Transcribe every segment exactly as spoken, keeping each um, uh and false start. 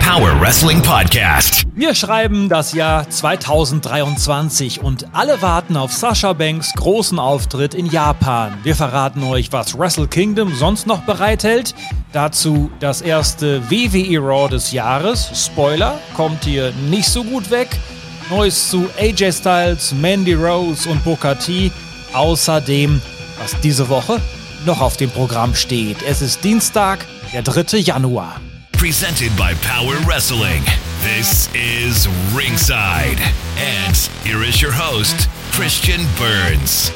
Power Wrestling Podcast. Wir schreiben das Jahr zweitausenddreiundzwanzig und alle warten auf Sasha Banks' großen Auftritt in Japan. Wir verraten euch, was Wrestle Kingdom sonst noch bereithält. Dazu das erste W W E Raw des Jahres. Spoiler, kommt hier nicht so gut weg. Neues zu A J Styles, Mandy Rose und Booker T. Außerdem, was diese Woche noch auf dem Programm steht. Es ist Dienstag, der dritte Januar. Presented by Power Wrestling. This is Ringside. And here is your host, Christian Burns.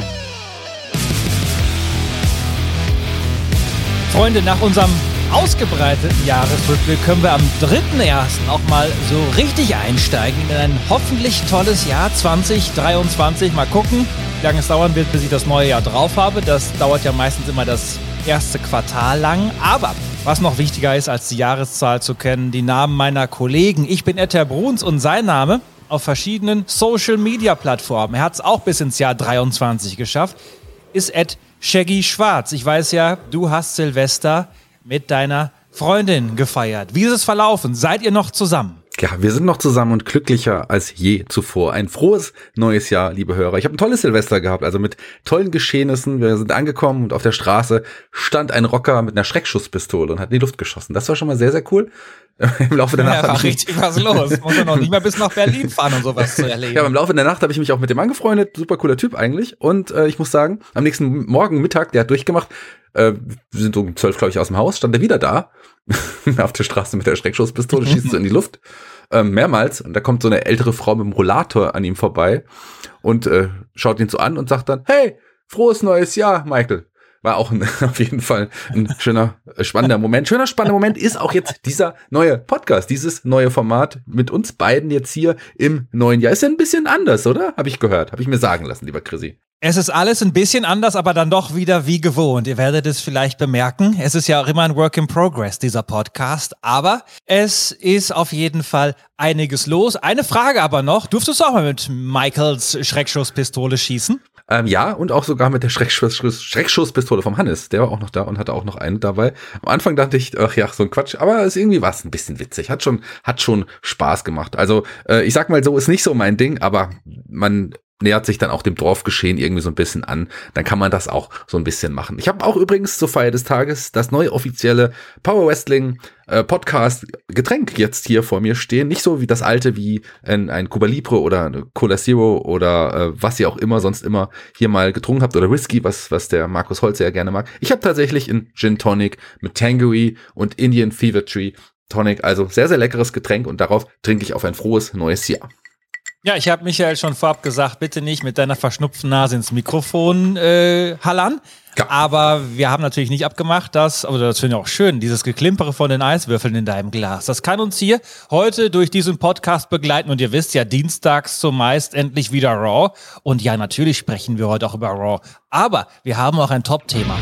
Freunde, nach unserem ausgebreiteten Jahresrückblick können wir am dritten ersten auch mal so richtig einsteigen in ein hoffentlich tolles Jahr zwanzig dreiundzwanzig. Mal gucken, wie lange es dauern wird, bis ich das neue Jahr drauf habe. Das dauert ja meistens immer das erste Quartal lang. Aber was noch wichtiger ist, als die Jahreszahl zu kennen, die Namen meiner Kollegen. Ich bin Ether Bruns und sein Name auf verschiedenen Social-Media-Plattformen. Er hat es auch bis ins Jahr dreiundzwanzig geschafft, ist Ed Shaggy Schwarz. Ich weiß ja, du hast Silvester mit deiner Freundin gefeiert. Wie ist es verlaufen? Seid ihr noch zusammen? Ja, wir sind noch zusammen und glücklicher als je zuvor. Ein frohes neues Jahr, liebe Hörer. Ich habe ein tolles Silvester gehabt, also mit tollen Geschehnissen. Wir sind angekommen und auf der Straße stand ein Rocker mit einer Schreckschusspistole und hat in die Luft geschossen. Das war schon mal sehr, sehr cool. Im Laufe der ja, Nacht war richtig was los. Muss ja noch nicht mal bis nach Berlin fahren, um sowas zu erleben. Ja, im Laufe der Nacht habe ich mich auch mit dem angefreundet. Super cooler Typ eigentlich. Und äh, ich muss sagen, am nächsten Morgen, Mittag, der hat durchgemacht. Äh, wir sind um zwölf, glaube ich, aus dem Haus. Stand er wieder da. Auf der Straße mit der Schreckschusspistole, schießt so in die Luft. Ähm, mehrmals. Und da kommt so eine ältere Frau mit dem Rollator an ihm vorbei und äh, schaut ihn so an und sagt dann, hey, frohes neues Jahr, Michael. War auch ein, auf jeden Fall ein schöner, spannender Moment. Schöner, spannender Moment ist auch jetzt dieser neue Podcast, dieses neue Format mit uns beiden jetzt hier im neuen Jahr. Ist ja ein bisschen anders, oder? Habe ich gehört. Habe ich mir sagen lassen, lieber Chrissy. Es ist alles ein bisschen anders, aber dann doch wieder wie gewohnt. Ihr werdet es vielleicht bemerken. Es ist ja auch immer ein Work in Progress, dieser Podcast. Aber es ist auf jeden Fall einiges los. Eine Frage aber noch. Durftest du auch mal mit Michaels Schreckschusspistole schießen? Ähm, ja, und auch sogar mit der Schreckschuss, Schreckschusspistole vom Hannes. Der war auch noch da und hatte auch noch eine dabei. Am Anfang dachte ich, ach ja, so ein Quatsch. Aber es irgendwie war es ein bisschen witzig. Hat schon, hat schon Spaß gemacht. Also äh, ich sag mal so, ist nicht so mein Ding, aber man nähert sich dann auch dem Dorfgeschehen irgendwie so ein bisschen an, dann kann man das auch so ein bisschen machen. Ich habe auch übrigens zur Feier des Tages das neue offizielle Power Wrestling äh, Podcast Getränk jetzt hier vor mir stehen. Nicht so wie das alte, wie ein, ein Cuba Libre oder eine Cola Zero oder äh, was ihr auch immer sonst immer hier mal getrunken habt oder Whisky, was was der Markus Holz sehr gerne mag. Ich habe tatsächlich ein Gin Tonic mit Tangerine und Indian Fever Tree Tonic, also sehr, sehr leckeres Getränk und darauf trinke ich auf ein frohes neues Jahr. Ja, ich habe Michael schon vorab gesagt, bitte nicht mit deiner verschnupften Nase ins Mikrofon äh, hallern. Ja. Aber wir haben natürlich nicht abgemacht, dass, aber das finde ich auch schön, dieses Geklimpere von den Eiswürfeln in deinem Glas. Das kann uns hier heute durch diesen Podcast begleiten. Und ihr wisst ja, dienstags zumeist endlich wieder Raw. Und ja, natürlich sprechen wir heute auch über Raw. Aber wir haben auch ein Top-Thema.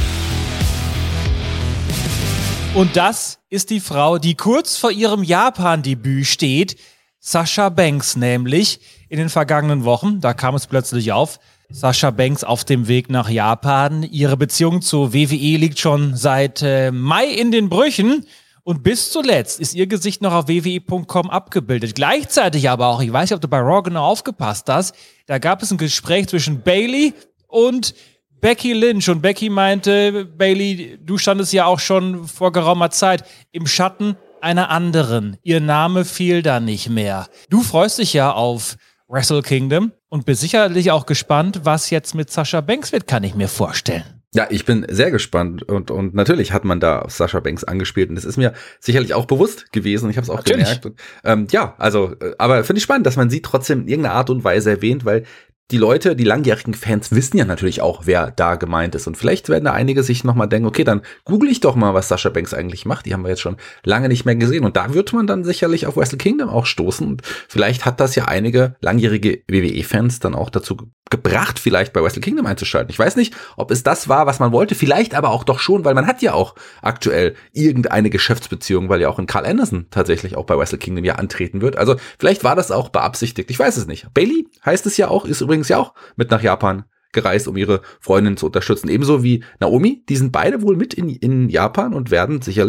Und das ist die Frau, die kurz vor ihrem Japan-Debüt steht. Sasha Banks nämlich in den vergangenen Wochen, da kam es plötzlich auf, Sasha Banks auf dem Weg nach Japan. Ihre Beziehung zur W W E liegt schon seit äh, Mai in den Brüchen und bis zuletzt ist ihr Gesicht noch auf w w e punkt com abgebildet. Gleichzeitig aber auch, ich weiß nicht, ob du bei Raw genau aufgepasst hast, da gab es ein Gespräch zwischen Bayley und Becky Lynch und Becky meinte, Bayley, du standest ja auch schon vor geraumer Zeit im Schatten einer anderen. Ihr Name fiel da nicht mehr. Du freust dich ja auf Wrestle Kingdom und bist sicherlich auch gespannt, was jetzt mit Sasha Banks wird, kann ich mir vorstellen. Ja, ich bin sehr gespannt und und natürlich hat man da auf Sasha Banks angespielt und das ist mir sicherlich auch bewusst gewesen. Ich habe es auch natürlich gemerkt. Und, ähm, ja, also, aber finde ich spannend, dass man sie trotzdem in irgendeiner Art und Weise erwähnt, weil die Leute, die langjährigen Fans wissen ja natürlich auch, wer da gemeint ist. Und vielleicht werden da einige sich nochmal denken, okay, dann google ich doch mal, was Sasha Banks eigentlich macht. Die haben wir jetzt schon lange nicht mehr gesehen. Und da wird man dann sicherlich auf Wrestle Kingdom auch stoßen. Und vielleicht hat das ja einige langjährige W W E-Fans dann auch dazu gebracht, vielleicht bei Wrestle Kingdom einzuschalten. Ich weiß nicht, ob es das war, was man wollte. Vielleicht aber auch doch schon, weil man hat ja auch aktuell irgendeine Geschäftsbeziehung, weil ja auch ein Carl Anderson tatsächlich auch bei Wrestle Kingdom ja antreten wird. Also vielleicht war das auch beabsichtigt. Ich weiß es nicht. Bayley heißt es ja auch, ist übrigens ja auch mit nach Japan gereist, um ihre Freundin zu unterstützen. Ebenso wie Naomi. Die sind beide wohl mit in, in Japan und werden sicherlich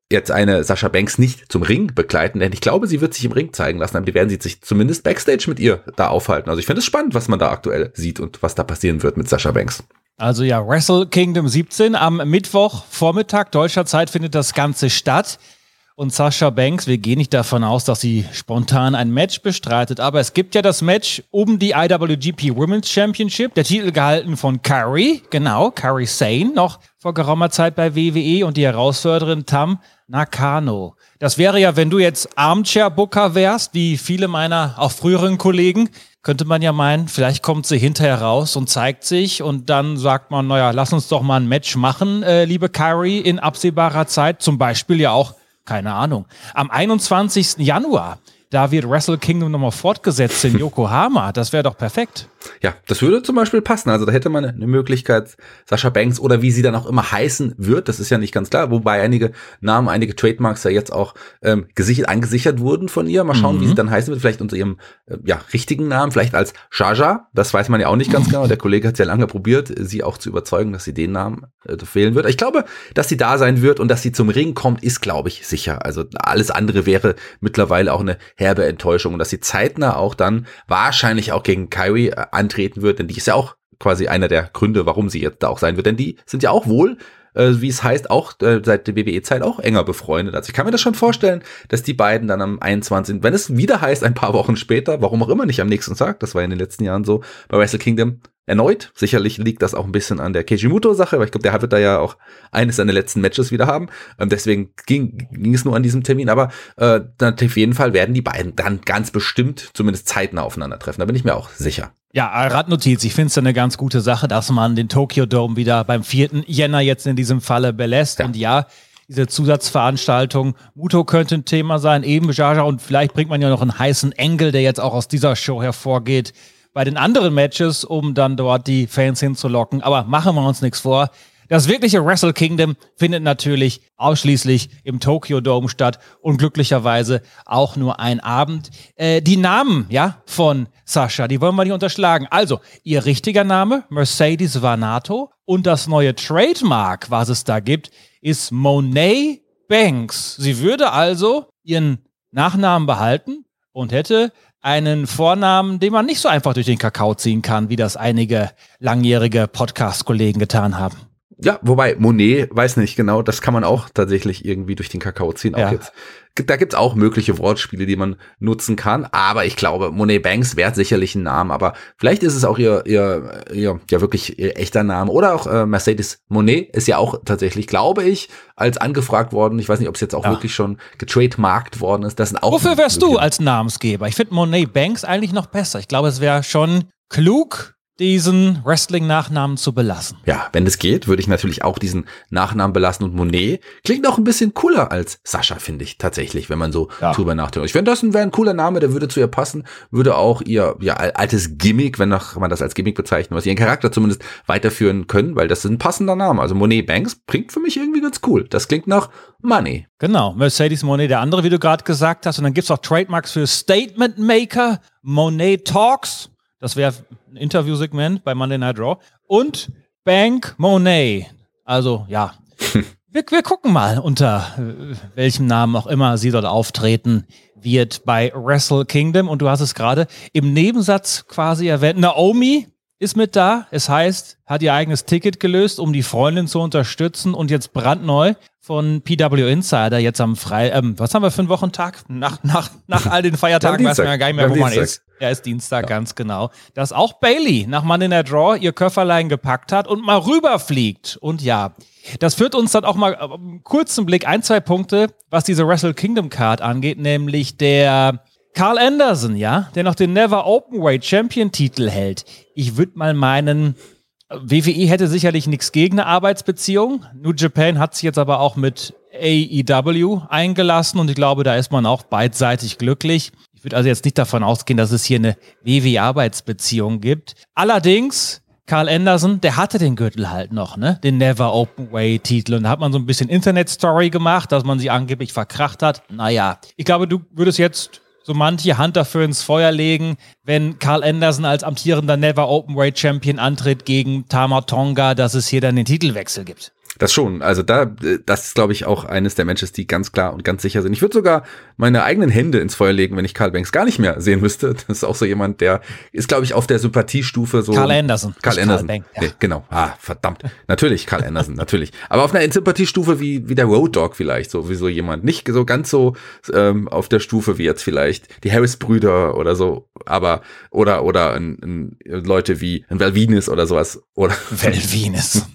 jetzt eine Sasha Banks nicht zum Ring begleiten, denn ich glaube, sie wird sich im Ring zeigen lassen, aber die werden sie sich zumindest Backstage mit ihr da aufhalten. Also ich finde es spannend, was man da aktuell sieht und was da passieren wird mit Sasha Banks. Also ja, Wrestle Kingdom siebzehn am Mittwoch Vormittag deutscher Zeit findet das Ganze statt. Und Sasha Banks, wir gehen nicht davon aus, dass sie spontan ein Match bestreitet, aber es gibt ja das Match um die I W G P Women's Championship, der Titel gehalten von Kairi, genau, Kairi Sane, noch vor geraumer Zeit bei W W E und die Herausforderin Tam Nakano. Das wäre ja, wenn du jetzt Armchair-Booker wärst, wie viele meiner auch früheren Kollegen, könnte man ja meinen, vielleicht kommt sie hinterher raus und zeigt sich und dann sagt man, naja, lass uns doch mal ein Match machen, äh, liebe Kairi, in absehbarer Zeit, zum Beispiel ja auch keine Ahnung. Am einundzwanzigsten Januar, da wird Wrestle Kingdom nochmal fortgesetzt in Yokohama. Das wäre doch perfekt. Ja, das würde zum Beispiel passen. Also da hätte man eine Möglichkeit, Sasha Banks oder wie sie dann auch immer heißen wird, das ist ja nicht ganz klar, wobei einige Namen, einige Trademarks ja jetzt auch ähm, gesichert, angesichert wurden von ihr. Mal schauen, mhm. wie sie dann heißen wird, vielleicht unter ihrem äh, ja, richtigen Namen, vielleicht als Jaja, das weiß man ja auch nicht ganz genau. Der Kollege hat ja lange probiert, sie auch zu überzeugen, dass sie den Namen äh, wählen wird. Ich glaube, dass sie da sein wird und dass sie zum Ring kommt, ist, glaube ich, sicher. Also alles andere wäre mittlerweile auch eine herbe Enttäuschung und dass sie zeitnah auch dann wahrscheinlich auch gegen Kairi äh, antreten wird, denn die ist ja auch quasi einer der Gründe, warum sie jetzt da auch sein wird, denn die sind ja auch wohl, äh, wie es heißt, auch äh, seit der W W E-Zeit auch enger befreundet. Also ich kann mir das schon vorstellen, dass die beiden dann am einundzwanzigsten wenn es wieder heißt, ein paar Wochen später, warum auch immer nicht am nächsten Tag, das war ja in den letzten Jahren so, bei Wrestle Kingdom erneut. Sicherlich liegt das auch ein bisschen an der Keiji-Muto-Sache, weil ich glaube, der wird da ja auch eines seiner letzten Matches wieder haben. Ähm, deswegen ging, ging es nur an diesem Termin. Aber äh, dann auf jeden Fall werden die beiden dann ganz bestimmt zumindest zeitnah aufeinandertreffen. Da bin ich mir auch sicher. Ja, Radnotiz, ich finde es eine ganz gute Sache, dass man den Tokyo Dome wieder beim vierten Jänner jetzt in diesem Falle belässt. Ja. Und ja, diese Zusatzveranstaltung, Muto könnte ein Thema sein, eben Jaja, und vielleicht bringt man ja noch einen heißen Engel, der jetzt auch aus dieser Show hervorgeht, bei den anderen Matches, um dann dort die Fans hinzulocken. Aber machen wir uns nichts vor. Das wirkliche Wrestle Kingdom findet natürlich ausschließlich im Tokyo Dome statt und glücklicherweise auch nur ein Abend. Äh, die Namen, ja, von Sasha, die wollen wir nicht unterschlagen. Also, ihr richtiger Name, Mercedes Varnado, und das neue Trademark, was es da gibt, ist Monet Banks. Sie würde also ihren Nachnamen behalten und hätte einen Vornamen, den man nicht so einfach durch den Kakao ziehen kann, wie das einige langjährige Podcast-Kollegen getan haben. Ja, wobei Monet, weiß nicht genau, das kann man auch tatsächlich irgendwie durch den Kakao ziehen. Auch ja. jetzt. Da gibt's auch mögliche Wortspiele, die man nutzen kann. Aber ich glaube, Monet Banks wäre sicherlich ein Name. Aber vielleicht ist es auch ihr, ihr, ihr ja wirklich ihr echter Name. Oder auch äh, Mercedes Monet ist ja auch tatsächlich, glaube ich, als angefragt worden. Ich weiß nicht, ob es jetzt auch ja. wirklich schon getrademarkt worden ist. Das sind auch Wofür wärst du als Namensgeber? Ich finde Monet Banks eigentlich noch besser. Ich glaube, es wäre schon klug, diesen Wrestling-Nachnamen zu belassen. Ja, wenn es geht, würde ich natürlich auch diesen Nachnamen belassen, und Monet klingt auch ein bisschen cooler als Sascha, finde ich tatsächlich, wenn man so ja. drüber nachdenkt. Ich finde, das wäre ein cooler Name, der würde zu ihr passen, würde auch ihr ja, altes Gimmick, wenn noch, man das als Gimmick bezeichnet, was ihren Charakter zumindest weiterführen können, weil das ist ein passender Name. Also Monet Banks klingt für mich irgendwie ganz cool. Das klingt nach Money. Genau, Mercedes Monet, der andere, wie du gerade gesagt hast. Und dann gibt's auch Trademarks für Statement Maker, Monet Talks, das wäre ein Interviewsegment bei Monday Night Raw. Und Bank Monet. Also, ja. wir, wir gucken mal, unter äh, welchem Namen auch immer sie dort auftreten wird bei Wrestle Kingdom. Und du hast es gerade im Nebensatz quasi erwähnt. Naomi ist mit da. Es heißt, hat ihr eigenes Ticket gelöst, um die Freundin zu unterstützen. Und jetzt brandneu von P W Insider jetzt am Frei... Ähm, was haben wir für einen Wochentag? Nach, nach, nach all den Feiertagen weiß man ja gar nicht mehr, wo man ist. Ja, ist Dienstag, ja. Ganz genau. Dass auch Bayley nach Monday Night Raw ihr Köfferlein gepackt hat und mal rüberfliegt. Und ja, das führt uns dann auch mal einen kurzen Blick, ein, zwei Punkte, was diese Wrestle Kingdom Card angeht, nämlich der Carl Anderson, ja, der noch den Never Openweight Champion Titel hält. Ich würde mal meinen, W W E hätte sicherlich nichts gegen eine Arbeitsbeziehung. New Japan hat sich jetzt aber auch mit A E W eingelassen und ich glaube, da ist man auch beidseitig glücklich. Ich würde also jetzt nicht davon ausgehen, dass es hier eine W W E-Arbeitsbeziehung gibt. Allerdings, Carl Anderson, der hatte den Gürtel halt noch, ne? Den Never Openweight-Titel. Und da hat man so ein bisschen Internet-Story gemacht, dass man sie angeblich verkracht hat. Naja, ich glaube, du würdest jetzt so manche Hand dafür ins Feuer legen, wenn Carl Anderson als amtierender Never Openweight Champion antritt gegen Tama Tonga, dass es hier dann den Titelwechsel gibt. Das schon, also da, das ist glaube ich auch eines der Matches, die ganz klar und ganz sicher sind. Ich würde sogar meine eigenen Hände ins Feuer legen, wenn ich Carl Banks gar nicht mehr sehen müsste. Das ist auch so jemand, der ist glaube ich auf der Sympathiestufe so. Carl Anderson. Carl Anderson. Carl Banks, ja. Nee, genau. Ah, verdammt. Natürlich Carl Anderson, natürlich. Aber auf einer Sympathiestufe wie, wie der Road Dogg vielleicht, so wie so jemand. Nicht so ganz so ähm, auf der Stufe wie jetzt vielleicht die Harris-Brüder oder so, aber oder oder ein, ein, Leute wie ein Val Venis oder sowas. Oder Val Venis.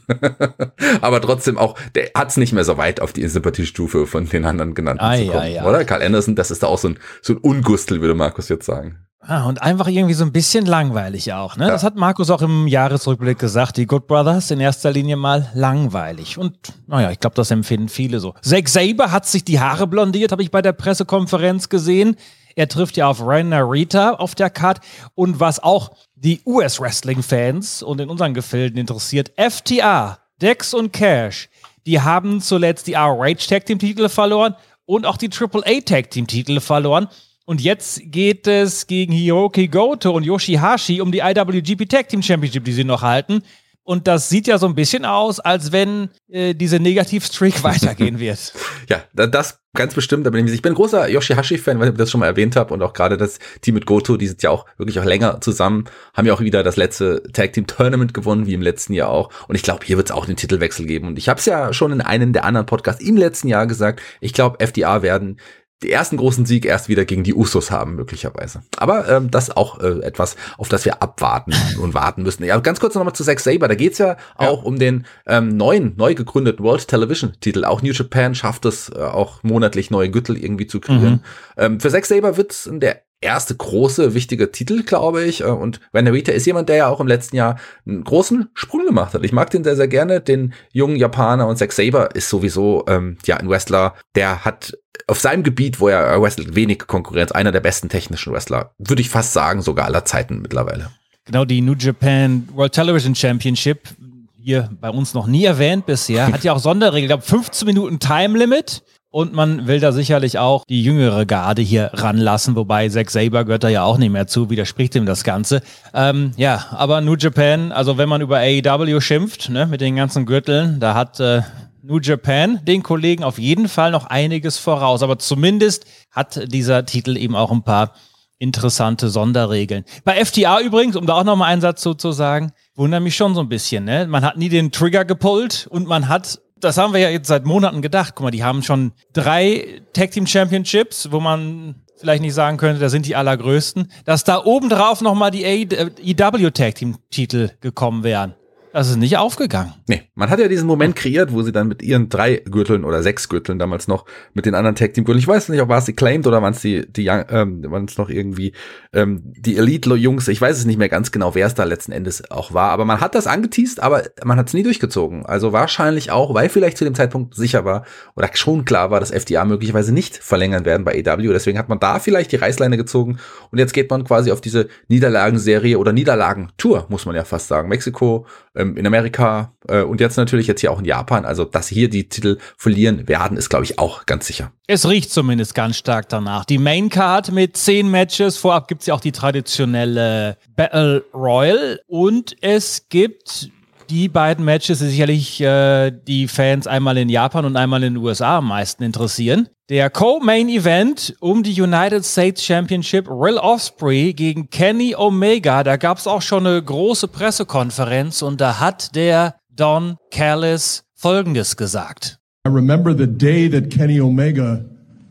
Aber trotzdem auch, der hat's nicht mehr so weit auf die Sympathiestufe von den anderen genannten ah, zu kommen, ja, ja. oder? Carl Anderson, das ist da auch so ein, so ein Ungustel, würde Markus jetzt sagen. Ah, und einfach irgendwie so ein bisschen langweilig auch, ne? Ja. Das hat Markus auch im Jahresrückblick gesagt, die Good Brothers in erster Linie mal langweilig. Und naja, ich glaube, das empfinden viele so. Zack Sabre hat sich die Haare blondiert, habe ich bei der Pressekonferenz gesehen. Er trifft ja auf Ren Narita auf der Card. Und was auch die U S-Wrestling-Fans und in unseren Gefilden interessiert, F T R, Dex und Cash, die haben zuletzt die R O H-Tag-Team-Titel verloren und auch die Triple A-Tag-Team-Titel verloren. Und jetzt geht es gegen Hiroki Goto und Yoshihashi um die I W G P Tag Team Championship, die sie noch halten. Und das sieht ja so ein bisschen aus, als wenn äh, diese Negativstreak weitergehen wird. Ja, das ganz bestimmt. Da bin ich, ich bin ein großer Yoshihashi-Fan, weil ich das schon mal erwähnt habe. Und auch gerade das Team mit Goto, die sind ja auch wirklich auch länger zusammen. Haben ja auch wieder das letzte Tag-Team-Tournament gewonnen, wie im letzten Jahr auch. Und ich glaube, hier wird es auch einen Titelwechsel geben. Und ich habe es ja schon in einem der anderen Podcasts im letzten Jahr gesagt. Ich glaube, F D R werden die ersten großen Sieg erst wieder gegen die Usos haben, möglicherweise. Aber ähm, das ist auch äh, etwas, auf das wir abwarten und warten müssen. Ja, ganz kurz nochmal zu Zack Sabre. Da geht's ja, ja auch um den ähm, neuen, neu gegründeten World Television Titel. Auch New Japan schafft es, äh, auch monatlich neue Gürtel irgendwie zu kreieren. Mhm. Ähm, für Zack Sabre wird's der erste große, wichtige Titel, glaube ich. Und Ren Narita ist jemand, der ja auch im letzten Jahr einen großen Sprung gemacht hat. Ich mag den sehr, sehr gerne, den jungen Japaner. Und Zack Sabre ist sowieso ähm, ja ein Wrestler, der hat auf seinem Gebiet, wo er wrestelt, wenig Konkurrenz. Einer der besten technischen Wrestler, würde ich fast sagen, sogar aller Zeiten mittlerweile. Genau, die New Japan World Television Championship, hier bei uns noch nie erwähnt bisher, hat ja auch Sonderregeln. Ich glaube, fünfzehn Minuten Time Limit. Und man will da sicherlich auch die jüngere Garde hier ranlassen, wobei Zack Sabre gehört da ja auch nicht mehr zu, widerspricht ihm das Ganze. Ähm, ja, aber New Japan, also wenn man über A E W schimpft, ne, mit den ganzen Gürteln, da hat äh, New Japan den Kollegen auf jeden Fall noch einiges voraus. Aber zumindest hat dieser Titel eben auch ein paar interessante Sonderregeln. Bei F T R übrigens, um da auch nochmal einen Satz zu, zu sagen, wundert mich schon so ein bisschen, ne? Man hat nie den Trigger gepullt und man hat, das haben wir ja jetzt seit Monaten gedacht, guck mal, die haben schon drei Tag Team Championships, wo man vielleicht nicht sagen könnte, da sind die allergrößten, dass da obendrauf nochmal die E W Tag Team Titel gekommen wären. Das ist nicht aufgegangen. Nee, man hat ja diesen Moment kreiert, wo sie dann mit ihren drei Gürteln oder sechs Gürteln damals noch mit den anderen Tag-Team-Gürteln, ich weiß nicht, ob war es die Claimed oder waren es die, die ähm, waren es noch irgendwie ähm, die Elite-Jungs, ich weiß es nicht mehr ganz genau, wer es da letzten Endes auch war, aber man hat das angeteast, aber man hat es nie durchgezogen. Also wahrscheinlich auch, weil vielleicht zu dem Zeitpunkt sicher war oder schon klar war, dass F D R möglicherweise nicht verlängern werden bei A E W, deswegen hat man da vielleicht die Reißleine gezogen und jetzt geht man quasi auf diese Niederlagenserie oder Niederlagentour, muss man ja fast sagen. Mexiko, in Amerika äh, und jetzt natürlich jetzt hier auch in Japan. Also, dass hier die Titel verlieren werden, ist, glaube ich, auch ganz sicher. Es riecht zumindest ganz stark danach. Die Maincard mit zehn Matches. Vorab gibt es ja auch die traditionelle Battle Royal. Und es gibt die beiden Matches, die sicherlich äh, die Fans einmal in Japan und einmal in den U S A am meisten interessieren. Der Co-Main-Event um die United States Championship, Will Ospreay gegen Kenny Omega. Da gab es auch schon eine große Pressekonferenz und da hat der Don Callis Folgendes gesagt. I remember the day that Kenny Omega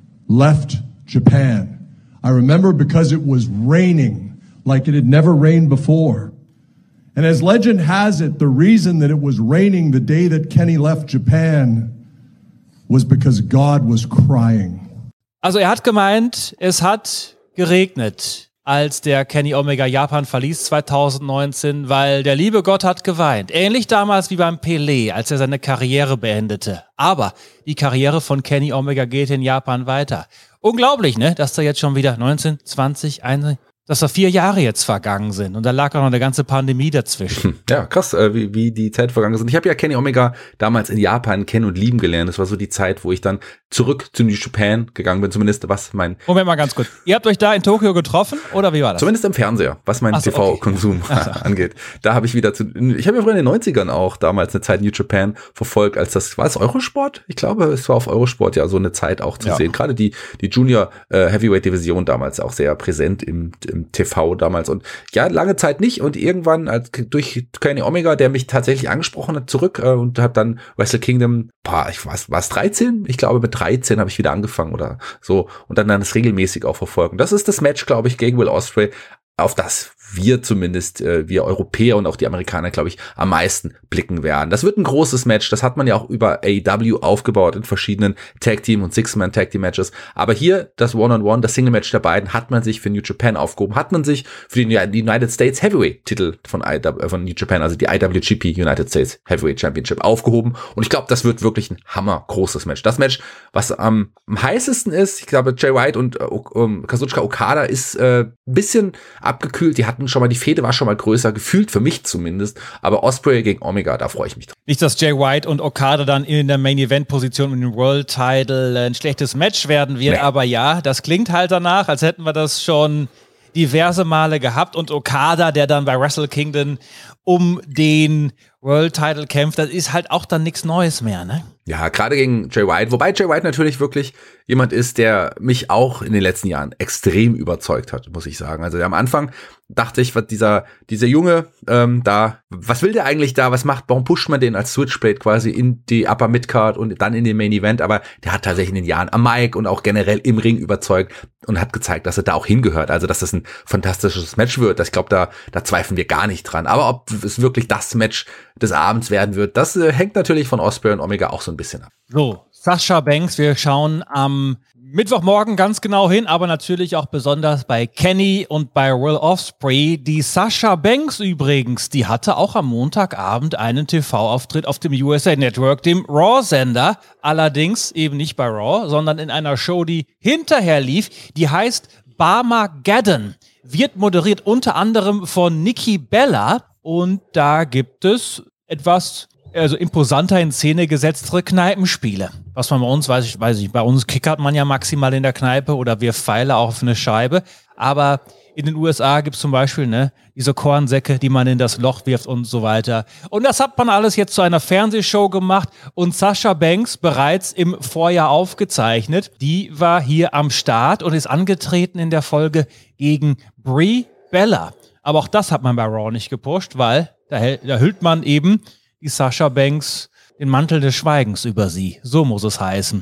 left Japan. I remember because it was raining like it had never rained before. And as legend has it, the reason that it was raining the day that Kenny left Japan was because God was crying. Also er hat gemeint, es hat geregnet, als der Kenny Omega Japan verließ zwanzig neunzehn, weil der liebe Gott hat geweint. Ähnlich damals wie beim Pelé, als er seine Karriere beendete. Aber die Karriere von Kenny Omega geht in Japan weiter. Unglaublich, ne? Dass da jetzt schon wieder neunzehn, zwanzig, einundzwanzig, dass da vier Jahre jetzt vergangen sind und da lag auch noch eine ganze Pandemie dazwischen. Ja, krass, äh, wie, wie die Zeit vergangen ist. Und ich habe ja Kenny Omega damals in Japan kennen und lieben gelernt. Das war so die Zeit, wo ich dann zurück zu New Japan gegangen bin, zumindest was mein... Moment mal ganz kurz. Ihr habt euch da in Tokio getroffen oder wie war das? Zumindest im Fernseher, was mein so, T V-Konsum okay. angeht. Da habe ich wieder zu... Ich habe ja früher in den neunzigern auch damals eine Zeit New Japan verfolgt, als das... War es Eurosport? Ich glaube, es war auf Eurosport ja so eine Zeit auch zu ja. sehen. Gerade die, die Junior äh, Heavyweight-Division damals auch sehr präsent im, im T V damals. Und ja, lange Zeit nicht. Und irgendwann als, durch Kenny Omega, der mich tatsächlich angesprochen hat, zurück äh, und hat dann Wrestle Kingdom, boah, ich weiß, war es dreizehn? Ich glaube, mit dreizehn habe ich wieder angefangen oder so. Und dann dann das regelmäßig auch verfolgen. Das ist das Match, glaube ich, gegen Will Ospreay, auf das wir zumindest, äh, wir Europäer und auch die Amerikaner, glaube ich, am meisten blicken werden. Das wird ein großes Match, das hat man ja auch über A E W aufgebaut in verschiedenen Tag-Team- und Six-Man-Tag-Team-Matches. Aber hier, das One-on-One, das Single-Match der beiden, hat man sich für New Japan aufgehoben, hat man sich für den United States Heavyweight-Titel von, I W, von New Japan, also die I W G P United States Heavyweight Championship, aufgehoben. Und ich glaube, das wird wirklich ein hammergroßes Match. Das Match, was am, am heißesten ist, ich glaube, Jay White und äh, um, Kazuchika Okada ist äh, ein bisschen abgekühlt, die hatten schon mal, die Fehde war schon mal größer, gefühlt für mich zumindest, aber Ospreay gegen Omega, da freue ich mich drauf. Nicht, dass Jay White und Okada dann in der Main-Event-Position mit dem World-Title ein schlechtes Match werden wird, nee. Aber ja, das klingt halt danach, als hätten wir das schon diverse Male gehabt und Okada, der dann bei Wrestle Kingdom um den World-Title kämpft, das ist halt auch dann nichts Neues mehr, ne? Ja, gerade gegen Jay White, wobei Jay White natürlich wirklich jemand ist, der mich auch in den letzten Jahren extrem überzeugt hat, muss ich sagen. Also am Anfang dachte ich, was dieser dieser Junge ähm, da, was will der eigentlich da, was macht, warum pusht man den als Switchblade quasi in die Upper Midcard und dann in den Main Event, aber der hat tatsächlich in den Jahren am Mic und auch generell im Ring überzeugt und hat gezeigt, dass er da auch hingehört, also dass das ein fantastisches Match wird. Ich glaube, da da zweifeln wir gar nicht dran, aber ob es wirklich das Match des Abends werden wird, das äh, hängt natürlich von Ospreay und Omega auch so ein bisschen ab. So, Sasha Banks, wir schauen am Mittwochmorgen ganz genau hin, aber natürlich auch besonders bei Kenny und bei Will Ospreay. Die Sasha Banks übrigens, die hatte auch am Montagabend einen T V-Auftritt auf dem U S A Network, dem Raw-Sender. Allerdings eben nicht bei Raw, sondern in einer Show, die hinterher lief. Die heißt Barmageddon. Wird moderiert unter anderem von Nikki Bella. Und da gibt es etwas, also imposanter in Szene gesetztere Kneipenspiele. Was man bei uns, weiß ich, weiß ich, bei uns kickert man ja maximal in der Kneipe oder wirft Pfeile auf eine Scheibe. Aber in den U S A gibt es zum Beispiel ne, diese Kornsäcke, die man in das Loch wirft und so weiter. Und das hat man alles jetzt zu einer Fernsehshow gemacht und Sasha Banks bereits im Vorjahr aufgezeichnet. Die war hier am Start und ist angetreten in der Folge gegen Brie Bella. Aber auch das hat man bei Raw nicht gepusht, weil da, da hüllt man eben die Sasha Banks den Mantel des Schweigens über sie. So muss es heißen.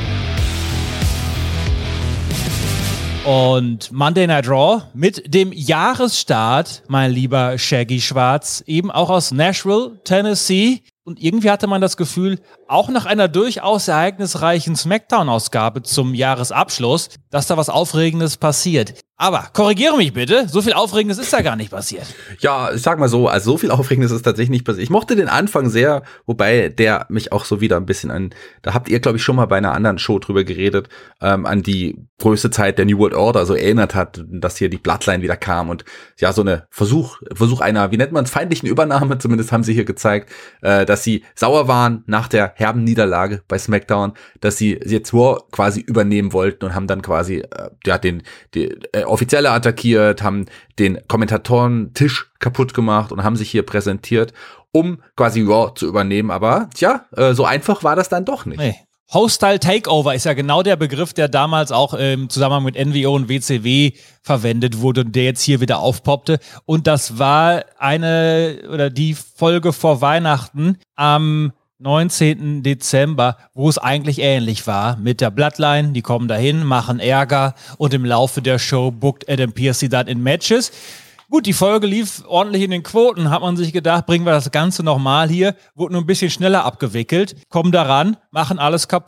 Und Monday Night Raw mit dem Jahresstart, mein lieber Shaggy Schwarz, eben auch aus Nashville, Tennessee. Und irgendwie hatte man das Gefühl, auch nach einer durchaus ereignisreichen Smackdown-Ausgabe zum Jahresabschluss, dass da was Aufregendes passiert. Aber korrigiere mich bitte, so viel Aufregendes ist da gar nicht passiert. Ja, ich sag mal so, also so viel Aufregendes ist tatsächlich nicht passiert. Ich mochte den Anfang sehr, wobei der mich auch so wieder ein bisschen an, da habt ihr, glaube ich, schon mal bei einer anderen Show drüber geredet, ähm, an die größte Zeit der New World Order so erinnert hat, dass hier die Bloodline wieder kam und ja, so eine Versuch, Versuch einer, wie nennt man es, feindlichen Übernahme, zumindest haben sie hier gezeigt, äh, dass sie sauer waren nach der herben Niederlage bei SmackDown, dass sie jetzt Raw quasi übernehmen wollten und haben dann quasi äh, ja den, die, äh, Offizielle attackiert, haben den Kommentatoren-Tisch kaputt gemacht und haben sich hier präsentiert, um quasi Raw zu übernehmen. Aber tja, äh, so einfach war das dann doch nicht. Nee. Hostile Takeover ist ja genau der Begriff, der damals auch im Zusammenhang mit N W O und W C W verwendet wurde und der jetzt hier wieder aufpoppte. Und das war eine oder die Folge vor Weihnachten am neunzehnten Dezember, wo es eigentlich ähnlich war mit der Bloodline. Die kommen dahin, machen Ärger und im Laufe der Show bookt Adam Pearce sie dann in Matches. Gut, die Folge lief ordentlich in den Quoten, hat man sich gedacht, bringen wir das Ganze nochmal hier, wurde nur ein bisschen schneller abgewickelt, kommen daran, machen alles kaputt,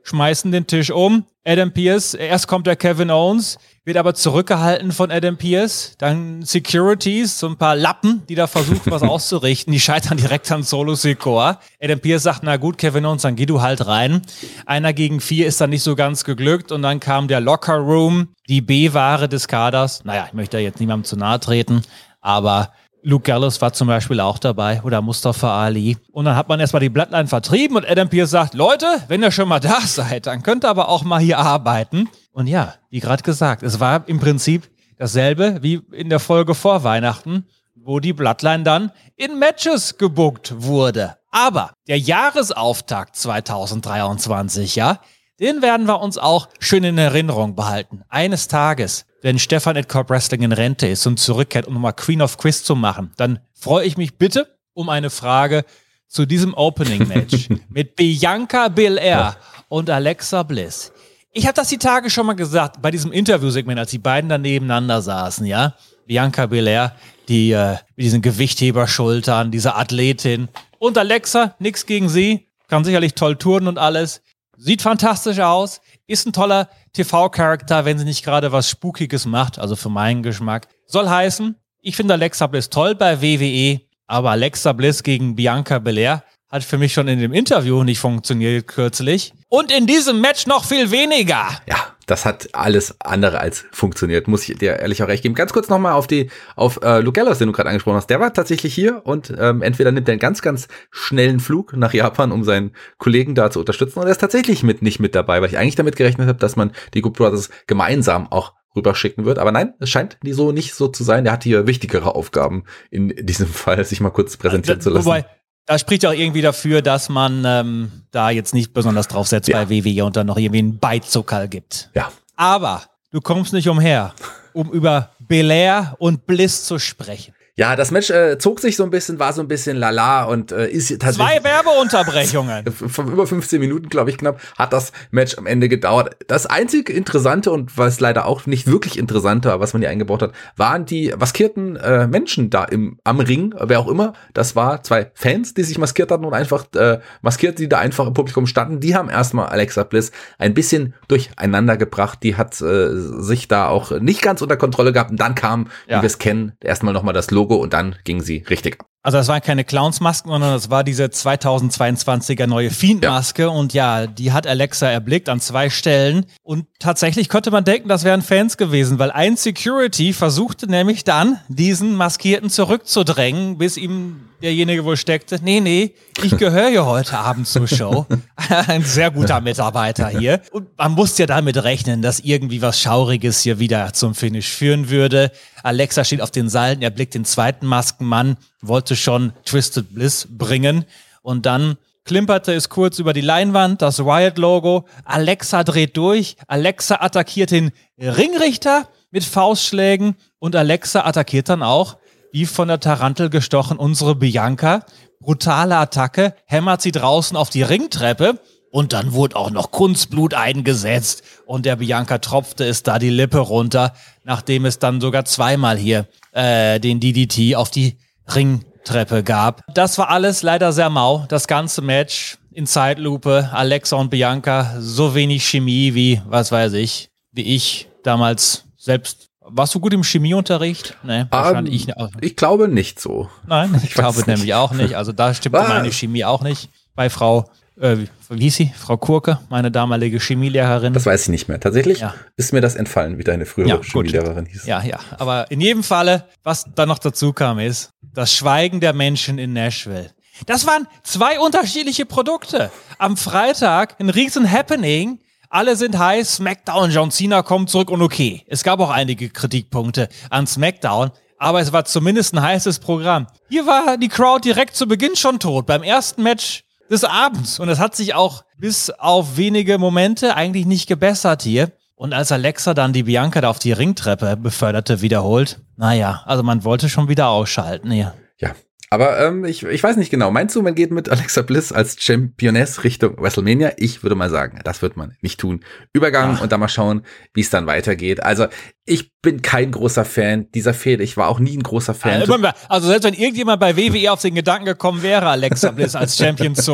schmeißen den Tisch um. Adam Pearce, erst kommt der Kevin Owens, wird aber zurückgehalten von Adam Pearce. Dann Securities, so ein paar Lappen, die da versuchen, was auszurichten. Die scheitern direkt an Solo Sikoa. Adam Pearce sagt, na gut, Kevin Owens, dann geh du halt rein. Einer gegen vier ist dann nicht so ganz geglückt. Und dann kam der Locker Room, die B-Ware des Kaders. Naja, ich möchte da jetzt niemandem zu nahe treten, aber Luke Gallows war zum Beispiel auch dabei oder Mustafa Ali. Und dann hat man erstmal die Bloodline vertrieben und Adam Pearce sagt, Leute, wenn ihr schon mal da seid, dann könnt ihr aber auch mal hier arbeiten. Und ja, wie gerade gesagt, es war im Prinzip dasselbe wie in der Folge vor Weihnachten, wo die Bloodline dann in Matches gebuckt wurde. Aber der Jahresauftakt zwanzig dreiundzwanzig, ja, den werden wir uns auch schön in Erinnerung behalten. Eines Tages, wenn Stefan at Corp Wrestling in Rente ist und zurückkehrt, um nochmal Queen of Quiz zu machen, dann freue ich mich bitte um eine Frage zu diesem Opening-Match mit Bianca Belair und Alexa Bliss. Ich habe das die Tage schon mal gesagt, bei diesem Interviewsegment, als die beiden da nebeneinander saßen, ja. Bianca Belair, die äh, mit diesen Gewichtheberschultern, diese Athletin. Und Alexa, nix gegen sie, kann sicherlich toll turnen und alles. Sieht fantastisch aus, ist ein toller T V-Charakter, wenn sie nicht gerade was Spukiges macht, also für meinen Geschmack. Soll heißen, ich finde Alexa Bliss toll bei W W E, aber Alexa Bliss gegen Bianca Belair hat für mich schon in dem Interview nicht funktioniert kürzlich. Und in diesem Match noch viel weniger. Ja, das hat alles andere als funktioniert, muss ich dir ehrlich auch recht geben. Ganz kurz nochmal auf die auf äh, Luke Gallows, den du gerade angesprochen hast. Der war tatsächlich hier und ähm, entweder nimmt er einen ganz, ganz schnellen Flug nach Japan, um seinen Kollegen da zu unterstützen, oder er ist tatsächlich mit nicht mit dabei, weil ich eigentlich damit gerechnet habe, dass man die Good Brothers gemeinsam auch rüberschicken wird. Aber nein, es scheint die so nicht so zu sein. Der hat hier wichtigere Aufgaben in diesem Fall, sich mal kurz präsentieren also, zu lassen. Wobei, da spricht ja auch irgendwie dafür, dass man ähm, da jetzt nicht besonders drauf setzt ja. bei W W E und dann noch irgendwie einen Beizzuckerl gibt. Ja. Aber du kommst nicht umher, um über Belair und Bliss zu sprechen. Ja, das Match äh, zog sich so ein bisschen, war so ein bisschen lala und äh, ist tatsächlich... Zwei Werbeunterbrechungen. Von über fünfzehn Minuten, glaube ich, knapp, hat das Match am Ende gedauert. Das einzig Interessante und was leider auch nicht wirklich interessant war, was man hier eingebaut hat, waren die maskierten äh, Menschen da im am Ring, wer auch immer. Das war zwei Fans, die sich maskiert hatten und einfach äh, maskiert, die da einfach im Publikum standen. Die haben erstmal Alexa Bliss ein bisschen durcheinander gebracht. Die hat äh, sich da auch nicht ganz unter Kontrolle gehabt. Und dann kam, ja. wie wir es kennen, erstmal nochmal das Logo und dann ging sie richtig ab. Also das waren keine Clownsmasken, sondern das war diese zweitausendzweiundzwanziger neue Fiend-Maske. Ja. Und ja, die hat Alexa erblickt an zwei Stellen. Und tatsächlich könnte man denken, das wären Fans gewesen, weil ein Security versuchte nämlich dann, diesen Maskierten zurückzudrängen, bis ihm derjenige wohl steckte, nee, nee, ich gehöre ja heute Abend zur Show. Ein sehr guter Mitarbeiter hier. Und man muss ja damit rechnen, dass irgendwie was Schauriges hier wieder zum Finish führen würde. Alexa steht auf den Seilen, er blickt den zweiten Maskenmann, wollte schon Twisted Bliss bringen. Und dann klimperte es kurz über die Leinwand, das Riot-Logo. Alexa dreht durch. Alexa attackiert den Ringrichter mit Faustschlägen. Und Alexa attackiert dann auch, wie von der Tarantel gestochen, unsere Bianca. Brutale Attacke, hämmert sie draußen auf die Ringtreppe. Und dann wurde auch noch Kunstblut eingesetzt. Und der Bianca tropfte es da die Lippe runter, nachdem es dann sogar zweimal hier äh, den D D T auf die Ringtreppe gab. Das war alles leider sehr mau. Das ganze Match in Zeitlupe. Alexa und Bianca, so wenig Chemie wie, was weiß ich, wie ich damals selbst. Warst du gut im Chemieunterricht? Nee, wahrscheinlich um, ich, ich glaube nicht so. Nein, ich, ich glaube nicht. nämlich auch nicht. Also da stimmte ah. meine Chemie auch nicht. Bei Frau, äh, wie hieß sie? Frau Kurke, meine damalige Chemielehrerin. Das weiß ich nicht mehr. Tatsächlich ja. ist mir das entfallen, wie deine frühere ja, Chemielehrerin gut. hieß. Ja, ja. Aber in jedem Falle, was da noch dazu kam, ist das Schweigen der Menschen in Nashville. Das waren zwei unterschiedliche Produkte. Am Freitag ein riesen Happening. Alle sind heiß, SmackDown, John Cena kommt zurück und okay. Es gab auch einige Kritikpunkte an SmackDown, aber es war zumindest ein heißes Programm. Hier war die Crowd direkt zu Beginn schon tot, beim ersten Match des Abends. Und es hat sich auch bis auf wenige Momente eigentlich nicht gebessert hier. Und als Alexa dann die Bianca da auf die Ringtreppe beförderte, wiederholt, naja, also man wollte schon wieder ausschalten hier. Ja. Aber ähm, ich, ich weiß nicht genau. Meinst du, man geht mit Alexa Bliss als Championess Richtung WrestleMania? Ich würde mal sagen, das wird man nicht tun. Übergang Ach. und dann mal schauen, wie es dann weitergeht. Also ich bin kein großer Fan dieser Fehde. Ich war auch nie ein großer Fan. Also, also selbst wenn irgendjemand bei W W E auf den Gedanken gekommen wäre, Alexa Bliss als Champion zu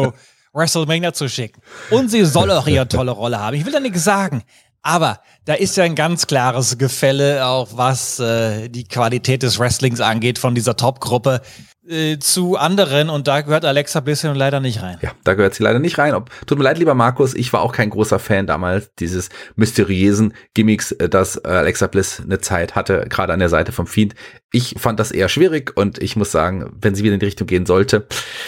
WrestleMania zu schicken. Und sie soll auch ihre tolle Rolle haben. Ich will da nichts sagen. Aber da ist ja ein ganz klares Gefälle, auch was äh, die Qualität des Wrestlings angeht, von dieser Top-Gruppe äh, zu anderen. Und da gehört Alexa Bliss leider nicht rein. Ja, da gehört sie leider nicht rein. Ob, tut mir leid, lieber Markus, ich war auch kein großer Fan damals dieses mysteriösen Gimmicks, dass Alexa Bliss eine Zeit hatte, gerade an der Seite vom Fiend. Ich fand das eher schwierig und ich muss sagen, wenn sie wieder in die Richtung gehen sollte,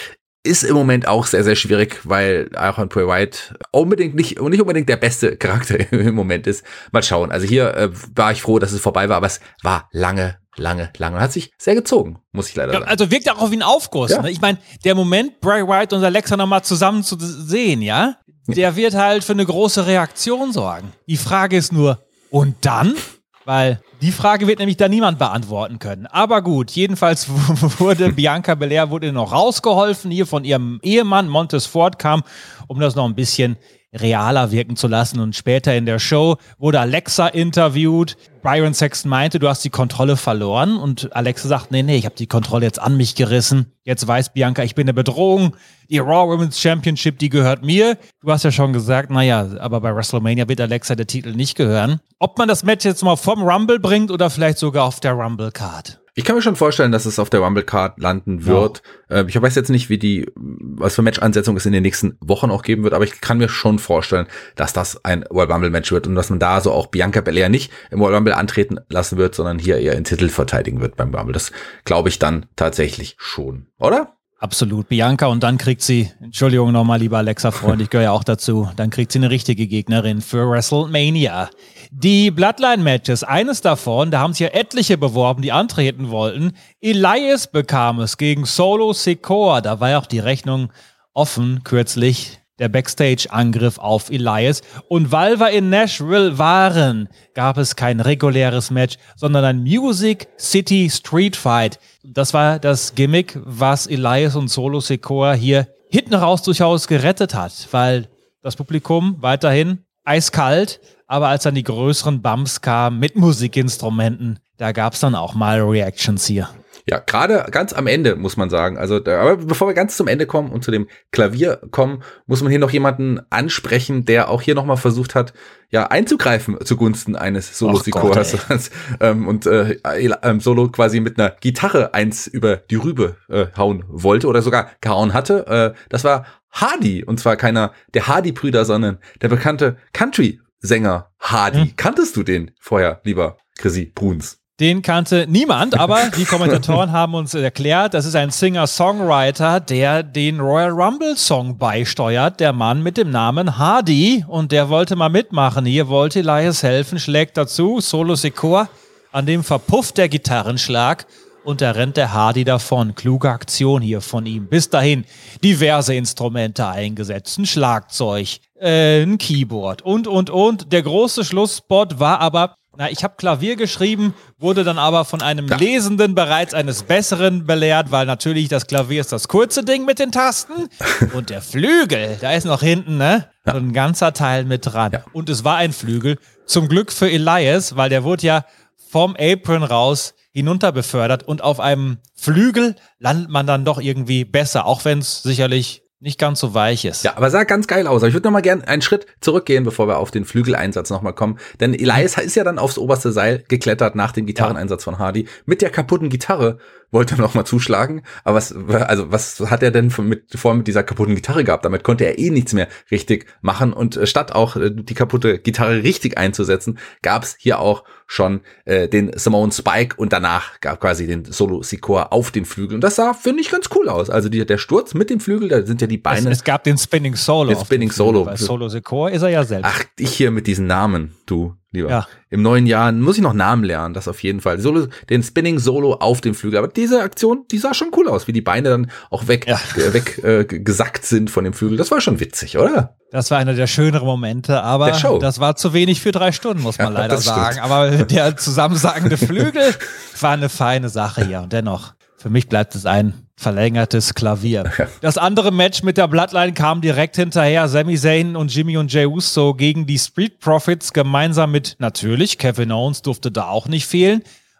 ist im Moment auch sehr, sehr schwierig, weil Aaron Bray Wyatt unbedingt nicht, nicht unbedingt der beste Charakter im Moment ist. Mal schauen. Also hier äh, war ich froh, dass es vorbei war, aber es war lange, lange, lange und hat sich sehr gezogen, muss ich leider ja, sagen. Also wirkt auch wie ein Aufguss. Ja. Ne? Ich meine, der Moment, Bray Wyatt und Alexa nochmal zusammen zu sehen, ja, der wird halt für eine große Reaktion sorgen. Die Frage ist nur, und dann? Weil die Frage wird nämlich da niemand beantworten können. Aber gut, jedenfalls wurde Bianca Belair wurde noch rausgeholfen, hier von ihrem Ehemann. Montez Ford kam, um das noch ein bisschen realer wirken zu lassen. Und später in der Show wurde Alexa interviewt. Byron Saxton meinte, du hast die Kontrolle verloren. Und Alexa sagt, nee, nee, ich habe die Kontrolle jetzt an mich gerissen. Jetzt weiß Bianca, ich bin eine Bedrohung. Die Raw Women's Championship, die gehört mir. Du hast ja schon gesagt, naja, aber bei WrestleMania wird Alexa der Titel nicht gehören. Ob man das Match jetzt mal vom Rumble bringt oder vielleicht sogar auf der Rumble-Card. Ich kann mir schon vorstellen, dass es auf der Rumble-Card landen wird. Ja. Äh, ich weiß jetzt nicht, wie die, was für Match-Ansetzung es in den nächsten Wochen auch geben wird, aber ich kann mir schon vorstellen, dass das ein Royal Rumble-Match wird und dass man da so auch Bianca Belair nicht im Royal Rumble antreten lassen wird, sondern hier eher den Titel verteidigen wird beim Rumble. Das glaube ich dann tatsächlich schon, oder? Absolut. Bianca und dann kriegt sie, Entschuldigung nochmal, lieber Alexa-Freund, ich gehöre ja auch dazu, dann kriegt sie eine richtige Gegnerin für WrestleMania. Die Bloodline-Matches, eines davon, da haben sich ja etliche beworben, die antreten wollten. Elias bekam es gegen Solo Sikoa, da war ja auch die Rechnung offen kürzlich. Der Backstage-Angriff auf Elias. Und weil wir in Nashville waren, gab es kein reguläres Match, sondern ein Music City Street Fight. Das war das Gimmick, was Elias und Solo Sikoa hier hinten raus durchaus gerettet hat, weil das Publikum weiterhin eiskalt, aber als dann die größeren Bumps kamen mit Musikinstrumenten, da gab es dann auch mal Reactions hier. Ja, gerade ganz am Ende, muss man sagen. Also, da, aber bevor wir ganz zum Ende kommen und zu dem Klavier kommen, muss man hier noch jemanden ansprechen, der auch hier nochmal versucht hat, ja, einzugreifen zugunsten eines Solo-Sikoas. ähm, und äh, äh, Solo quasi mit einer Gitarre eins über die Rübe äh, hauen wollte oder sogar gehauen hatte. Äh, das war Hardy. Und zwar keiner der Hardy-Brüder, sondern der bekannte Country-Sänger Hardy. Hm. Kanntest du den vorher, lieber Chrissy Bruns? Den kannte niemand, aber die Kommentatoren haben uns erklärt, das ist ein Singer-Songwriter, der den Royal Rumble-Song beisteuert, der Mann mit dem Namen Hardy, und der wollte mal mitmachen. Hier wollte Elias helfen, schlägt dazu, Solo Sikoa, an dem verpufft der Gitarrenschlag und da rennt der Hardy davon. Kluge Aktion hier von ihm. Bis dahin diverse Instrumente eingesetzt, ein Schlagzeug, äh, ein Keyboard und, und, und. Der große Schlussspot war aber, na, ich habe Klavier geschrieben, wurde dann aber von einem ja. Lesenden bereits eines Besseren belehrt, weil natürlich das Klavier ist das kurze Ding mit den Tasten und der Flügel, da ist noch hinten, ne, ja. so ein ganzer Teil mit dran. Ja. Und es war ein Flügel, zum Glück für Elias, weil der wurde ja vom Apron raus hinunter befördert und auf einem Flügel landet man dann doch irgendwie besser, auch wenn es sicherlich nicht ganz so weich ist. Ja, aber sah ganz geil aus. Aber ich würde noch mal gerne einen Schritt zurückgehen, bevor wir auf den Flügeleinsatz noch mal kommen. Denn Elias ist ja dann aufs oberste Seil geklettert nach dem Gitarreneinsatz von Hardy. Mit der kaputten Gitarre wollte er noch mal zuschlagen. Aber was, also was hat er denn mit, vor mit dieser kaputten Gitarre gehabt? Damit konnte er eh nichts mehr richtig machen. Und statt auch die kaputte Gitarre richtig einzusetzen, gab es hier auch schon äh, den Simone Spike und danach gab quasi den Solo Sikoa auf den Flügel. Und das sah, finde ich, ganz cool aus. Also die, der Sturz mit dem Flügel, da sind ja die Beine. Es, es gab den Spinning Solo. Den Spinning Solo. Bei Solo Sikoa ist er ja selbst. Ach, ich hier mit diesen Namen, du, lieber. Ja. Im neuen Jahr muss ich noch Namen lernen, das auf jeden Fall. Solo, den Spinning Solo auf dem Flügel. Aber diese Aktion, die sah schon cool aus, wie die Beine dann auch weg, ja. äh, weg äh, gesackt sind von dem Flügel. Das war schon witzig, oder? Das war einer der schöneren Momente, aber das war zu wenig für drei Stunden, muss man ja, leider sagen. Aber der zusammensagende Flügel war eine feine Sache hier. Und dennoch, für mich bleibt es ein verlängertes Klavier. Ja. Das andere Match mit der Bloodline kam direkt hinterher. Sami Zayn und Jimmy und Jey Uso gegen die Street Profits gemeinsam mit, natürlich, Kevin Owens durfte da auch nicht fehlen.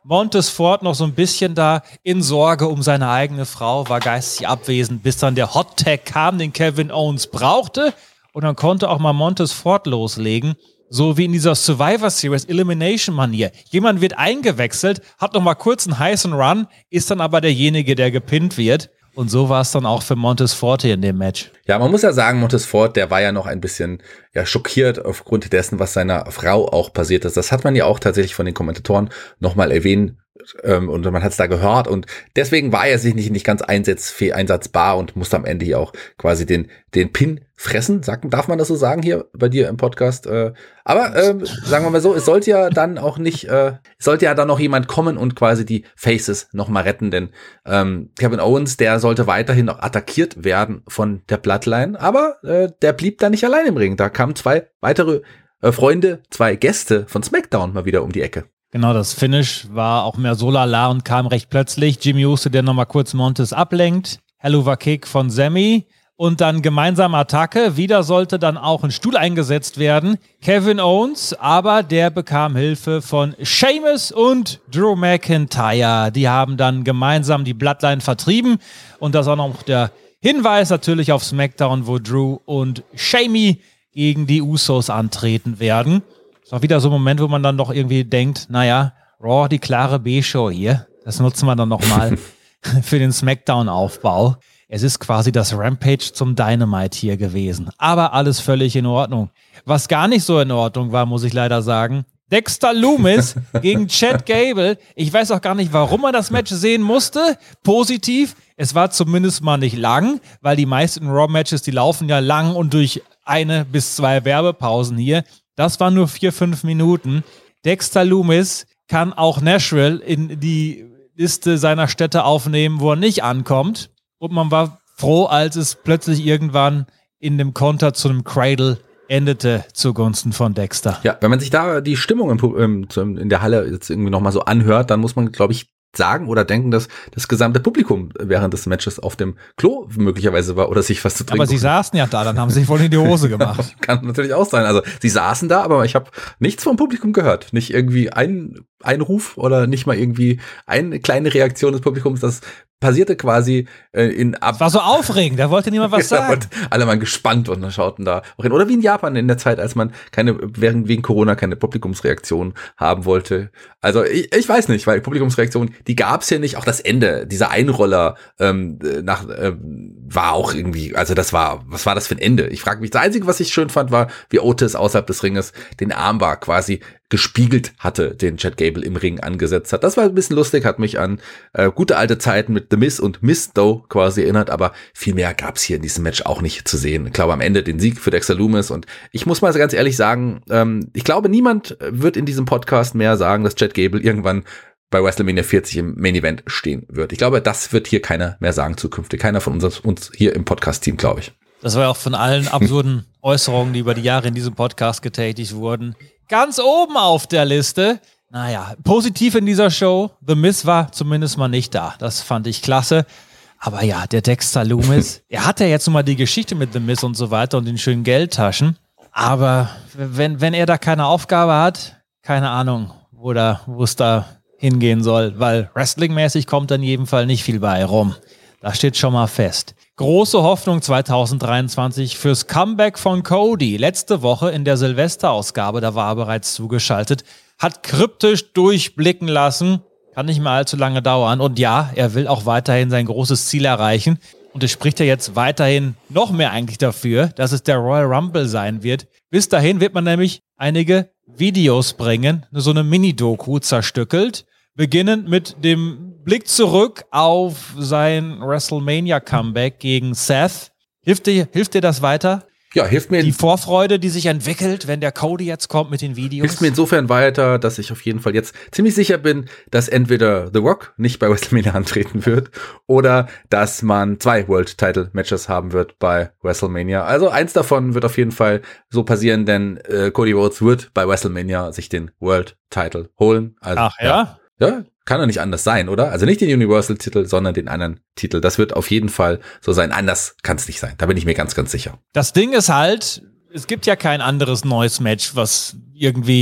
Montez Ford noch so ein bisschen da in Sorge um seine eigene Frau, war geistig abwesend, bis dann der Hot Tag kam, den Kevin Owens brauchte. Und dann konnte auch mal Montez Ford loslegen. So wie in dieser Survivor Series Elimination Manier. Jemand wird eingewechselt, hat noch mal kurz einen heißen Run, ist dann aber derjenige, der gepinnt wird. Und so war es dann auch für Montez Ford hier in dem Match. Ja, man muss ja sagen, Montez Ford, der war ja noch ein bisschen ja schockiert aufgrund dessen, was seiner Frau auch passiert ist. Das hat man ja auch tatsächlich von den Kommentatoren nochmal erwähnt. Ähm, und man hat es da gehört und deswegen war er sich nicht, nicht ganz einsatzfähig, einsatzbar und musste am Ende hier auch quasi den, den Pin fressen. Sag, darf man das so sagen hier bei dir im Podcast? Äh, aber ähm, sagen wir mal so, es sollte ja dann auch nicht, äh, sollte ja dann noch jemand kommen und quasi die Faces nochmal retten, denn ähm, Kevin Owens, der sollte weiterhin noch attackiert werden von der Bloodline, aber äh, der blieb da nicht allein im Ring. Da kamen zwei weitere äh, Freunde, zwei Gäste von SmackDown mal wieder um die Ecke. Genau, das Finish war auch mehr so lala und kam recht plötzlich. Jimmy Uso, der nochmal kurz Montez ablenkt. Helluva Kick von Sammy. Und dann gemeinsame Attacke. Wieder sollte dann auch ein Stuhl eingesetzt werden. Kevin Owens, aber der bekam Hilfe von Sheamus und Drew McIntyre. Die haben dann gemeinsam die Bloodline vertrieben. Und das auch noch der Hinweis natürlich auf SmackDown, wo Drew und Shamey gegen die Usos antreten werden. Ist auch wieder so ein Moment, wo man dann doch irgendwie denkt, naja, Raw, die klare B-Show hier, das nutzen wir dann nochmal für den Smackdown-Aufbau. Es ist quasi das Rampage zum Dynamite hier gewesen. Aber alles völlig in Ordnung. Was gar nicht so in Ordnung war, muss ich leider sagen, Dexter Lumis gegen Chad Gable. Ich weiß auch gar nicht, warum man das Match sehen musste. Positiv, es war zumindest mal nicht lang, weil die meisten Raw-Matches, die laufen ja lang und durch eine bis zwei Werbepausen hier. Das waren nur vier, fünf Minuten. Dexter Lumis kann auch Nashville in die Liste seiner Städte aufnehmen, wo er nicht ankommt. Und man war froh, als es plötzlich irgendwann in dem Konter zu einem Cradle endete zugunsten von Dexter. Ja, wenn man sich da die Stimmung im, im, in der Halle jetzt irgendwie nochmal so anhört, dann muss man, glaube ich, sagen oder denken, dass das gesamte Publikum während des Matches auf dem Klo möglicherweise war oder sich was zu trinken. Aber sie saßen ja da, dann haben sie sich wohl in die Hose gemacht. Kann natürlich auch sein. Also sie saßen da, aber ich habe nichts vom Publikum gehört. Nicht irgendwie ein Einruf oder nicht mal irgendwie eine kleine Reaktion des Publikums. Das passierte quasi äh, in ab. Es war so aufregend, da wollte niemand was sagen. Und alle waren gespannt und dann schauten da auch hin. Oder wie in Japan in der Zeit, als man keine, während wegen Corona keine Publikumsreaktion haben wollte. Also ich, ich weiß nicht, weil Publikumsreaktion, die gab's ja nicht. Auch das Ende, dieser Einroller ähm, nach äh, war auch irgendwie, also das war, was war das für ein Ende? Ich frage mich, das Einzige, was ich schön fand, war, wie Otis außerhalb des Ringes den Armbar quasi gespiegelt hatte, den Chad Gable im Ring angesetzt hat. Das war ein bisschen lustig, hat mich an äh, gute alte Zeiten mit The Miz und Miz Doe quasi erinnert, aber viel mehr gab's hier in diesem Match auch nicht zu sehen. Ich glaube am Ende den Sieg für Dexter Lumis und ich muss mal ganz ehrlich sagen, ähm, ich glaube niemand wird in diesem Podcast mehr sagen, dass Chad Gable irgendwann bei WrestleMania vierzig im Main Event stehen wird. Ich glaube, das wird hier keiner mehr sagen zukünftig. Keiner von uns, uns hier im Podcast-Team, glaube ich. Das war ja auch von allen absurden Äußerungen, die über die Jahre in diesem Podcast getätigt wurden, ganz oben auf der Liste. Naja, positiv in dieser Show. The Miz war zumindest mal nicht da. Das fand ich klasse. Aber ja, der Dexter Lumis, er hat ja jetzt nun mal die Geschichte mit The Miz und so weiter und den schönen Geldtaschen. Aber wenn, wenn er da keine Aufgabe hat, keine Ahnung, wo da, wo es da hingehen soll. Weil wrestlingmäßig kommt dann in jedem Fall nicht viel bei rum. Das steht schon mal fest. Große Hoffnung zwanzig dreiundzwanzig fürs Comeback von Cody. Letzte Woche in der Silvesterausgabe, da war er bereits zugeschaltet, hat kryptisch durchblicken lassen, kann nicht mehr allzu lange dauern. Und ja, er will auch weiterhin sein großes Ziel erreichen. Und es spricht ja jetzt weiterhin noch mehr eigentlich dafür, dass es der Royal Rumble sein wird. Bis dahin wird man nämlich einige Videos bringen, so eine Mini-Doku zerstückelt, beginnend mit dem Blick zurück auf sein WrestleMania-Comeback gegen Seth. Hilft dir, hilft dir das weiter? Ja, hilft mir. Die Vorfreude, die sich entwickelt, wenn der Cody jetzt kommt mit den Videos. Hilft mir insofern weiter, dass ich auf jeden Fall jetzt ziemlich sicher bin, dass entweder The Rock nicht bei WrestleMania antreten wird oder dass man zwei World-Title-Matches haben wird bei WrestleMania. Also eins davon wird auf jeden Fall so passieren, denn äh, Cody Rhodes wird bei WrestleMania sich den World-Title holen. Also, Ach ja? Ja, ja, kann doch nicht anders sein, oder? Also nicht den Universal-Titel, sondern den anderen Titel. Das wird auf jeden Fall so sein. Anders kann es nicht sein. Da bin ich mir ganz, ganz sicher. Das Ding ist halt, es gibt ja kein anderes neues Match, was irgendwie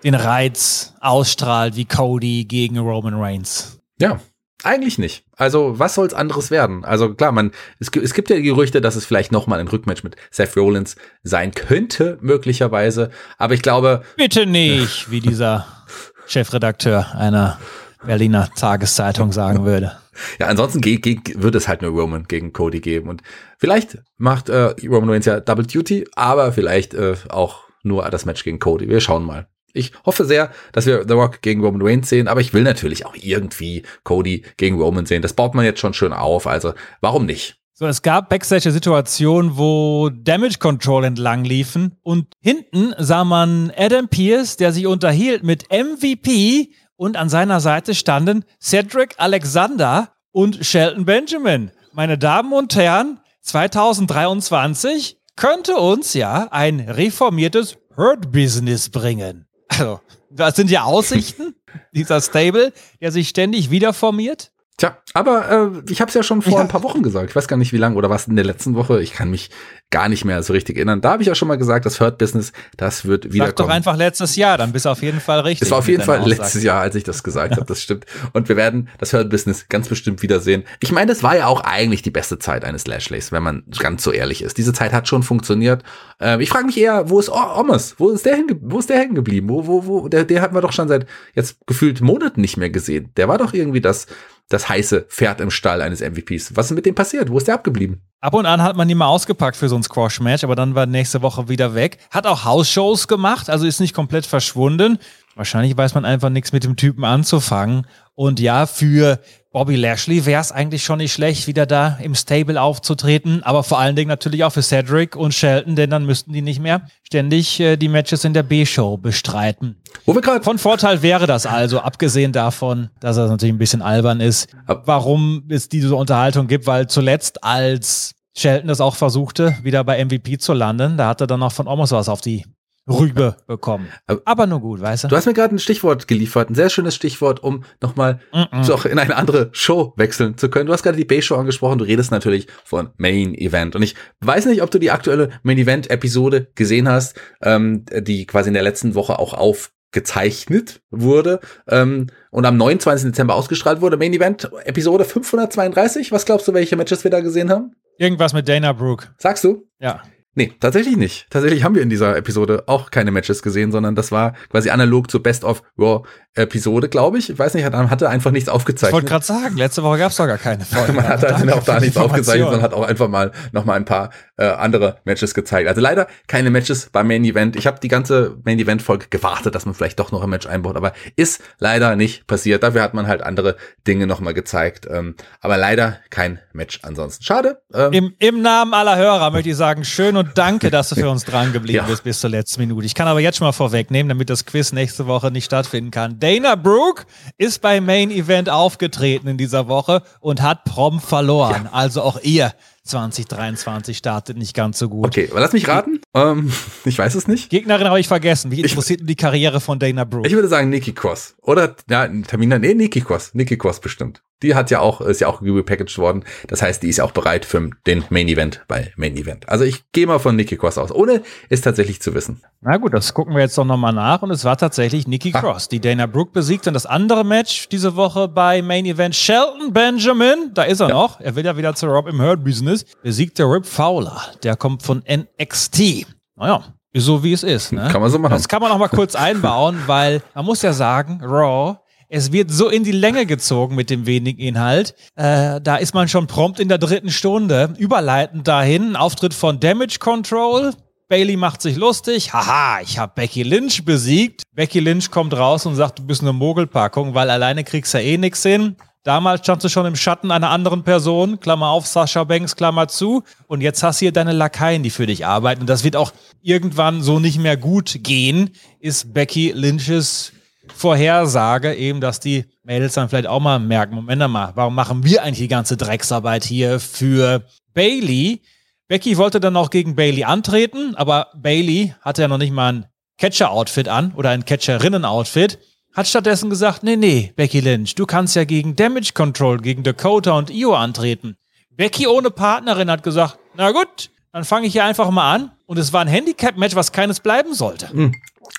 den Reiz ausstrahlt wie Cody gegen Roman Reigns. Ja, eigentlich nicht. Also, was soll's anderes werden? Also, klar, man, es, es gibt ja Gerüchte, dass es vielleicht nochmal ein Rückmatch mit Seth Rollins sein könnte, möglicherweise. Aber ich glaube. Bitte nicht, wie dieser Chefredakteur einer Berliner Tageszeitung sagen würde. Ja, ansonsten ge- ge- würde es halt nur Roman gegen Cody geben. Und vielleicht macht äh, Roman Reigns ja Double Duty, aber vielleicht äh, auch nur das Match gegen Cody. Wir schauen mal. Ich hoffe sehr, dass wir The Rock gegen Roman Reigns sehen, aber ich will natürlich auch irgendwie Cody gegen Roman sehen. Das baut man jetzt schon schön auf, also warum nicht? So, es gab Backstage Situationen, wo Damage Control entlang liefen und hinten sah man Adam Pearce, der sich unterhielt mit M V P und an seiner Seite standen Cedric Alexander und Shelton Benjamin. Meine Damen und Herren, zwanzig dreiundzwanzig könnte uns ja ein reformiertes Hurt-Business bringen. Also, das sind ja Aussichten, dieser Stable, der sich ständig wieder formiert. Tja, aber äh, ich habe es ja schon vor ja. ein paar Wochen gesagt. Ich weiß gar nicht, wie lange oder was in der letzten Woche. Ich kann mich gar nicht mehr so richtig erinnern. Da habe ich ja schon mal gesagt, das Hurt Business, das wird wiederkommen. Sag doch einfach letztes Jahr, dann bist du auf jeden Fall richtig. Es war auf jeden Fall Aussage. letztes Jahr, als ich das gesagt ja. habe, das stimmt. Und wir werden das Hurt Business ganz bestimmt wiedersehen. Ich meine, das war ja auch eigentlich die beste Zeit eines Lashleys, wenn man ganz so ehrlich ist. Diese Zeit hat schon funktioniert. Äh, ich frage mich eher, wo ist Omos? Wo ist der hinge- wo ist der hängen geblieben? Wo, wo, wo? Der, der hatten wir doch schon seit jetzt gefühlt Monaten nicht mehr gesehen. Der war doch irgendwie das das heiße Pferd im Stall eines M V Ps. Was ist mit dem passiert? Wo ist der abgeblieben? Ab und an hat man ihn mal ausgepackt für so ein Squash-Match, aber dann war nächste Woche wieder weg. Hat auch House-Shows gemacht, also ist nicht komplett verschwunden. Wahrscheinlich weiß man einfach nichts mit dem Typen anzufangen. Und ja, für Bobby Lashley wäre es eigentlich schon nicht schlecht, wieder da im Stable aufzutreten. Aber vor allen Dingen natürlich auch für Cedric und Shelton, denn dann müssten die nicht mehr ständig äh, die Matches in der B-Show bestreiten. Wo wir gerade Von Vorteil wäre das also, abgesehen davon, dass es natürlich ein bisschen albern ist, warum es diese Unterhaltung gibt, weil zuletzt, als Shelton das auch versuchte, wieder bei M V P zu landen, da hat er dann auch von Omos was auf die Rübe bekommen. Aber nur gut, weißt du? Du hast mir gerade ein Stichwort geliefert, ein sehr schönes Stichwort, um nochmal doch in eine andere Show wechseln zu können. Du hast gerade die B-Show angesprochen, du redest natürlich von Main Event. Und ich weiß nicht, ob du die aktuelle Main Event-Episode gesehen hast, ähm, die quasi in der letzten Woche auch aufgezeichnet wurde ähm, und am neunundzwanzigsten Dezember ausgestrahlt wurde. Main Event Episode fünfhundertzweiunddreißig. Was glaubst du, welche Matches wir da gesehen haben? Irgendwas mit Dana Brooke. Sagst du? Ja. Nee, tatsächlich nicht. Tatsächlich haben wir in dieser Episode auch keine Matches gesehen, sondern das war quasi analog zur Best of Raw Episode, glaube ich. Ich weiß nicht, hat, hatte einfach nichts aufgezeichnet. Ich wollte gerade sagen, letzte Woche gab es doch gar keine Folge. Man hat halt auch da nichts aufgezeichnet, sondern hat auch einfach mal noch mal ein paar äh, andere Matches gezeigt. Also leider keine Matches beim Main Event. Ich habe die ganze Main Event Folge gewartet, dass man vielleicht doch noch ein Match einbaut, aber ist leider nicht passiert. Dafür hat man halt andere Dinge noch mal gezeigt. Ähm, aber leider kein Match ansonsten. Schade. Ähm, Im, Im Namen aller Hörer möchte ich sagen, schön und danke, dass du für uns dran geblieben Ja. bist bis zur letzten Minute. Ich kann aber jetzt schon mal vorwegnehmen, damit das Quiz nächste Woche nicht stattfinden kann. Dana Brooke ist beim Main Event aufgetreten in dieser Woche und hat prompt verloren. Also auch ihr zwanzig dreiundzwanzig startet nicht ganz so gut. okay, aber lass mich raten. Ähm, ich weiß es nicht. Gegnerin habe ich vergessen. Wie interessiert mich die Karriere von Dana Brooke? Ich würde sagen Nikki Cross. Oder, ja, Tamina, nee, Nikki Cross. Nikki Cross bestimmt. Die hat ja auch, ist ja auch repackaged worden. Das heißt, die ist ja auch bereit für den Main Event bei Main Event. Also ich gehe mal von Nikki Cross aus, ohne es tatsächlich zu wissen. Na gut, das gucken wir jetzt doch nochmal nach. Und es war tatsächlich Nikki Cross, die Dana Brooke besiegt. Und das andere Match diese Woche bei Main Event, Shelton Benjamin, da ist er Ja. noch. Er will ja wieder zu Rob im Hurt Business. Besiegt der Rip Fowler. Der kommt von N X T. Naja, ist so wie es ist. Ne? Kann man so machen. Das kann man noch mal kurz einbauen, weil man muss ja sagen, Raw, es wird so in die Länge gezogen mit dem wenigen Inhalt. Äh, da ist man schon prompt in der dritten Stunde. Überleitend dahin, Auftritt von Damage Control. Bayley macht sich lustig. Haha, ich habe Becky Lynch besiegt. Becky Lynch kommt raus und sagt, du bist eine Mogelpackung, weil alleine kriegst du ja eh nix hin. Damals standst du schon im Schatten einer anderen Person, Klammer auf, Sasha Banks, Klammer zu. Und jetzt hast du hier deine Lakaien, die für dich arbeiten. Und das wird auch irgendwann so nicht mehr gut gehen, ist Becky Lynches Vorhersage eben, dass die Mädels dann vielleicht auch mal merken, Moment mal, warum machen wir eigentlich die ganze Drecksarbeit hier für Bayley? Becky wollte dann auch gegen Bayley antreten, aber Bayley hatte ja noch nicht mal ein Catcher-Outfit an oder ein Catcherinnen-Outfit. Hat stattdessen gesagt, nee, nee, Becky Lynch, du kannst ja gegen Damage Control, gegen Dakota und Io antreten. Becky ohne Partnerin hat gesagt, na gut, dann fange ich hier einfach mal an. Und es war ein Handicap-Match, was keines bleiben sollte.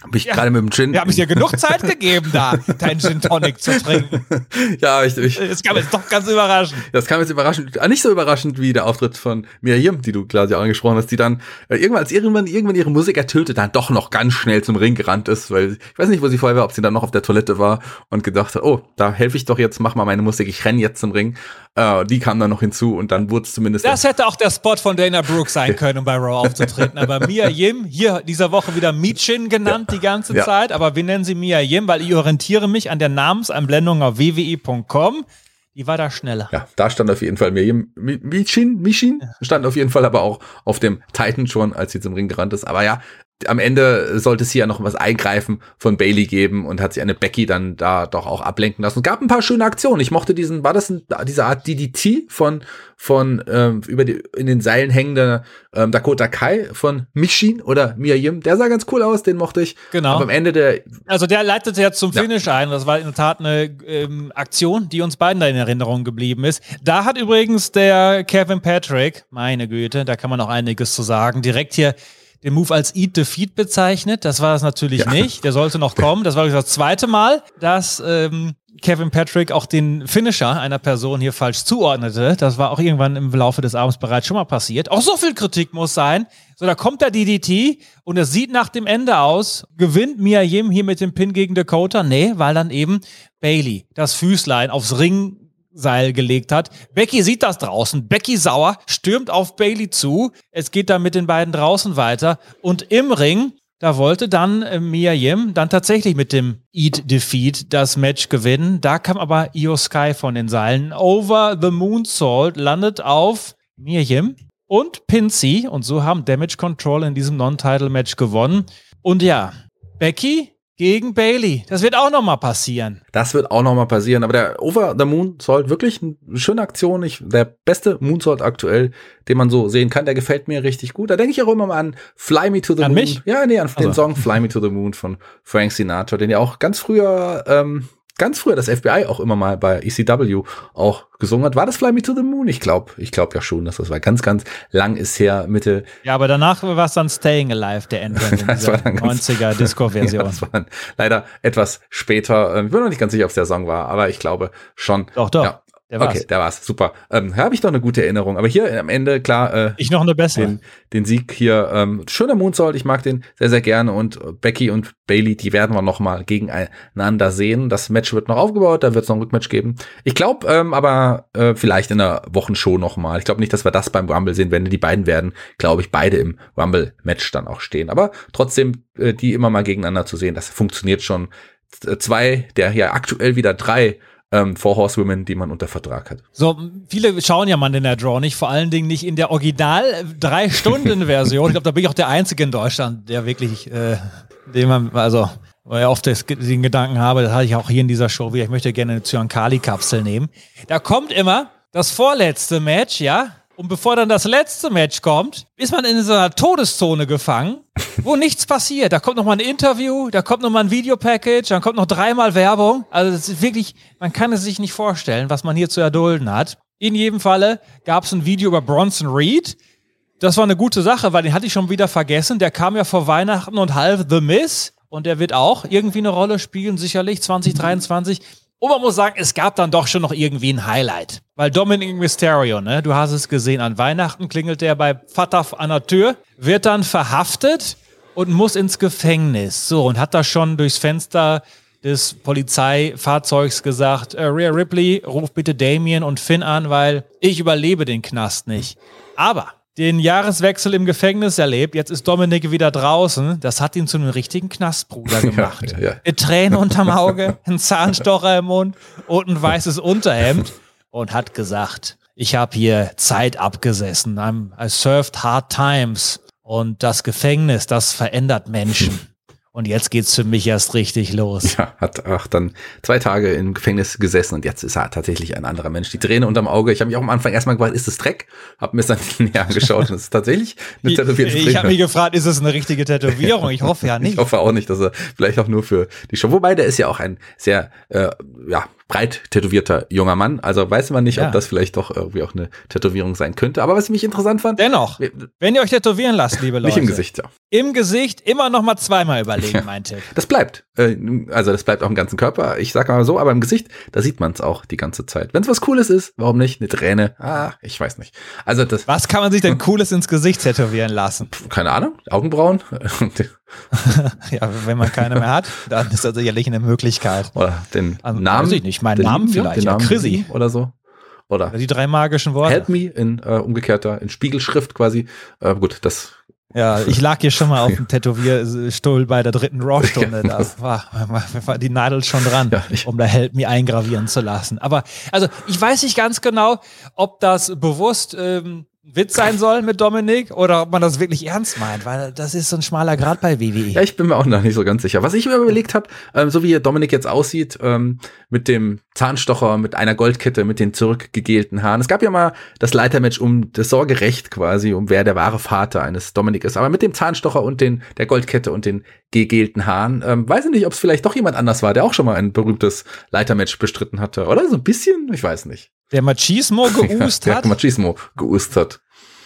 Hab ich ja, gerade mit dem Gin. Wir haben es ja genug Zeit gegeben, da deinen Gin Tonic zu trinken. Ja, ich, ich. Das kam jetzt doch ganz überraschend. Das kam jetzt überraschend. Nicht so überraschend wie der Auftritt von Miriam, die du quasi auch angesprochen hast, die dann äh, irgendwann, als irgendwann, irgendwann ihre Musik ertönte, dann doch noch ganz schnell zum Ring gerannt ist, weil ich weiß nicht, wo sie vorher war, ob sie dann noch auf der Toilette war und gedacht hat, oh, da helfe ich doch jetzt, mach mal meine Musik, ich renne jetzt zum Ring. Äh, die kam dann noch hinzu und dann wurde es zumindest. Das hätte auch der Spot von Dana Brooke sein können, um bei Raw aufzutreten. Aber Mia Yim, hier dieser Woche wieder Michin genannt, ja. die ganze ja. Zeit, aber wir nennen sie Mia Yim, weil ich orientiere mich an der Namenseinblendung auf w w e punkt com. Die war da schneller. Ja, da stand auf jeden Fall Mia Yim. Michin, Michin stand auf jeden Fall aber auch auf dem Titan schon, als sie zum Ring gerannt ist. Aber ja, am Ende sollte es hier ja noch was Eingreifen von Bayley geben und hat sich eine Becky dann da doch auch ablenken lassen. Es gab ein paar schöne Aktionen. Ich mochte diesen, war das ein, diese Art D D T von, von ähm, über die in den Seilen hängender ähm, Dakota Kai von Michin oder Mia Yim. Der sah ganz cool aus, den mochte ich. Genau. Aber am Ende der... Also der leitete jetzt zum Finish ja. ein. Das war in der Tat eine ähm, Aktion, die uns beiden da in Erinnerung geblieben ist. Da hat übrigens der Kevin Patrick, meine Güte, da kann man auch einiges zu sagen, direkt hier den Move als Eat Defeat bezeichnet. Das war es natürlich ja. nicht. Der sollte noch kommen. Das war das zweite Mal, dass ähm, Kevin Patrick auch den Finisher einer Person hier falsch zuordnete. Das war auch irgendwann im Laufe des Abends bereits schon mal passiert. Auch so viel Kritik muss sein. So, da kommt der D D T und es sieht nach dem Ende aus. Gewinnt Mia Yim hier mit dem Pin gegen Dakota? Nee, weil dann eben Bayley das Füßlein aufs Ring Seil gelegt hat. Becky sieht das draußen. Becky sauer, stürmt auf Bayley zu. Es geht dann mit den beiden draußen weiter. Und im Ring, da wollte dann äh, Mia Yim dann tatsächlich mit dem Eat Defeat das Match gewinnen. Da kam aber Io Sky von den Seilen. Over the Moonsault landet auf Mia Yim und pinnt sie. Und so haben Damage Control in diesem Non-Title-Match gewonnen. Und ja, Becky gegen Bayley. Das wird auch nochmal passieren. Das wird auch nochmal passieren. Aber der Over the Moonsault, wirklich eine schöne Aktion. Ich, der beste Moonsault aktuell, den man so sehen kann, der gefällt mir richtig gut. Da denke ich auch immer mal an Fly Me to the an Moon. Mich? Ja, nee, an also. den Song Fly Me to the Moon von Frank Sinatra, den ja auch ganz früher, ähm, ganz früher das F B I auch immer mal bei E C W auch gesungen hat. War das Fly Me to the Moon? Ich glaube, ich glaube ja schon, dass das war ganz, ganz lang ist her, Mitte. Ja, aber danach war es dann Staying Alive, der Ending in dieser neunziger Disco-Version. Ja, das war dann leider etwas später. Ich bin noch nicht ganz sicher, ob es der Song war, aber ich glaube schon. Doch, doch. Ja. Der war's. Okay, der war's. Super. Ähm, habe ich doch eine gute Erinnerung. Aber hier am Ende, klar. Äh, ich noch eine bessere. Den, den Sieg hier. Ähm, schöner Moonsault. Ich mag den sehr, sehr gerne. Und Becky und Bayley, die werden wir noch mal gegeneinander sehen. Das Match wird noch aufgebaut. Da wird es noch ein Rückmatch geben. Ich glaube, ähm, aber äh, vielleicht in der Wochenshow noch mal. Ich glaube nicht, dass wir das beim Rumble sehen. Wenn die beiden werden, glaube ich, beide im Rumble-Match dann auch stehen. Aber trotzdem, äh, die immer mal gegeneinander zu sehen, das funktioniert schon. Zwei, der ja aktuell wieder drei Ähm, Four Horsewomen, die man unter Vertrag hat. So, viele schauen ja mal in der Draw nicht, vor allen Dingen nicht in der Original drei Stunden Version. Ich glaube, da bin ich auch der Einzige in Deutschland, der wirklich, äh, den man, also, weil ich oft das, den Gedanken habe, das hatte ich auch hier in dieser Show wieder, ich möchte gerne eine Zyankali-Kapsel nehmen. Da kommt immer das vorletzte Match, ja, und bevor dann das letzte Match kommt, ist man in so einer Todeszone gefangen, wo nichts passiert. Da kommt noch mal ein Interview, da kommt noch mal ein Videopackage, dann kommt noch dreimal Werbung. Also das ist wirklich, man kann es sich nicht vorstellen, was man hier zu erdulden hat. In jedem Falle gab es ein Video über Bronson Reed. Das war eine gute Sache, weil den hatte ich schon wieder vergessen. Der kam ja vor Weihnachten und half The Miz. Und der wird auch irgendwie eine Rolle spielen, sicherlich zwanzig dreiundzwanzig. Und man muss sagen, es gab dann doch schon noch irgendwie ein Highlight. Weil Dominic Mysterio, ne, du hast es gesehen, an Weihnachten klingelt der bei Vater an der Tür, wird dann verhaftet und muss ins Gefängnis. So, und hat da schon durchs Fenster des Polizeifahrzeugs gesagt, äh, Rhea Ripley, ruf bitte Damien und Finn an, weil ich überlebe den Knast nicht. Aber den Jahreswechsel im Gefängnis erlebt, jetzt ist Dominik wieder draußen, das hat ihn zu einem richtigen Knastbruder gemacht. Ja, ja, ja. Mit Tränen unterm Auge, ein Zahnstocher im Mund und ein weißes Unterhemd und hat gesagt, ich habe hier Zeit abgesessen, I'm, I served hard times und das Gefängnis, das verändert Menschen. Und jetzt geht's für mich erst richtig los. Ja, hat auch dann zwei Tage im Gefängnis gesessen und jetzt ist er tatsächlich ein anderer Mensch. Die Träne unterm Auge. Ich habe mich auch am Anfang erstmal gefragt, ist das Dreck? Hab mir es dann näher angeschaut und es ist tatsächlich eine tätowierte Träne. Ich habe mich gefragt, ist es eine richtige Tätowierung? Ich hoffe ja nicht. Ich hoffe auch nicht, dass er vielleicht auch nur für die Show. Wobei, der ist ja auch ein sehr, äh, ja, breit tätowierter junger Mann. Also weiß man nicht, ja. ob das vielleicht doch irgendwie auch eine Tätowierung sein könnte. Aber was ich mich interessant fand. Dennoch, wenn ihr euch tätowieren lasst, liebe Leute. Nicht im Gesicht, ja. Im Gesicht immer noch mal zweimal überlegen, ja. mein Tipp. Das bleibt. Also das bleibt auch im ganzen Körper. Ich sag mal so, aber im Gesicht, da sieht man es auch die ganze Zeit. Wenn es was Cooles ist, warum nicht? Eine Träne. Ah, ich weiß nicht. Also das. Was kann man sich denn Cooles ins Gesicht tätowieren lassen? Keine Ahnung. Augenbrauen. Ja, wenn man keine mehr hat, dann ist das sicherlich eine Möglichkeit. Oder den also, Namen. Weiß ich nicht, meinen den, Namen ja, vielleicht. Den Ja, Namen Chrissy. Oder so. Oder, oder die drei magischen Worte. Help me in äh, umgekehrter, in Spiegelschrift quasi. Äh, gut, das. Ja, ich lag hier schon mal auf dem Tätowierstuhl bei der dritten Raw-Stunde. Da war, war die Nadel schon dran, ja, um da Help Me eingravieren zu lassen. Aber also ich weiß nicht ganz genau, ob das bewusst ähm, Witz sein soll mit Dominik oder ob man das wirklich ernst meint, weil das ist so ein schmaler Grad bei W W E. Ja, ich bin mir auch noch nicht so ganz sicher. Was ich mir überlegt habe, ähm, so wie Dominik jetzt aussieht, ähm, mit dem Zahnstocher, mit einer Goldkette, mit den zurückgegelten Haaren. Es gab ja mal das Leitermatch um das Sorgerecht quasi, um wer der wahre Vater eines Dominik ist. Aber mit dem Zahnstocher und den der Goldkette und den gegelten Haaren, ähm, weiß ich nicht, ob es vielleicht doch jemand anders war, der auch schon mal ein berühmtes Leitermatch bestritten hatte. Oder so ein bisschen? Ich weiß nicht. Der Machismo geust ja, hat? Der Machismo geust hat.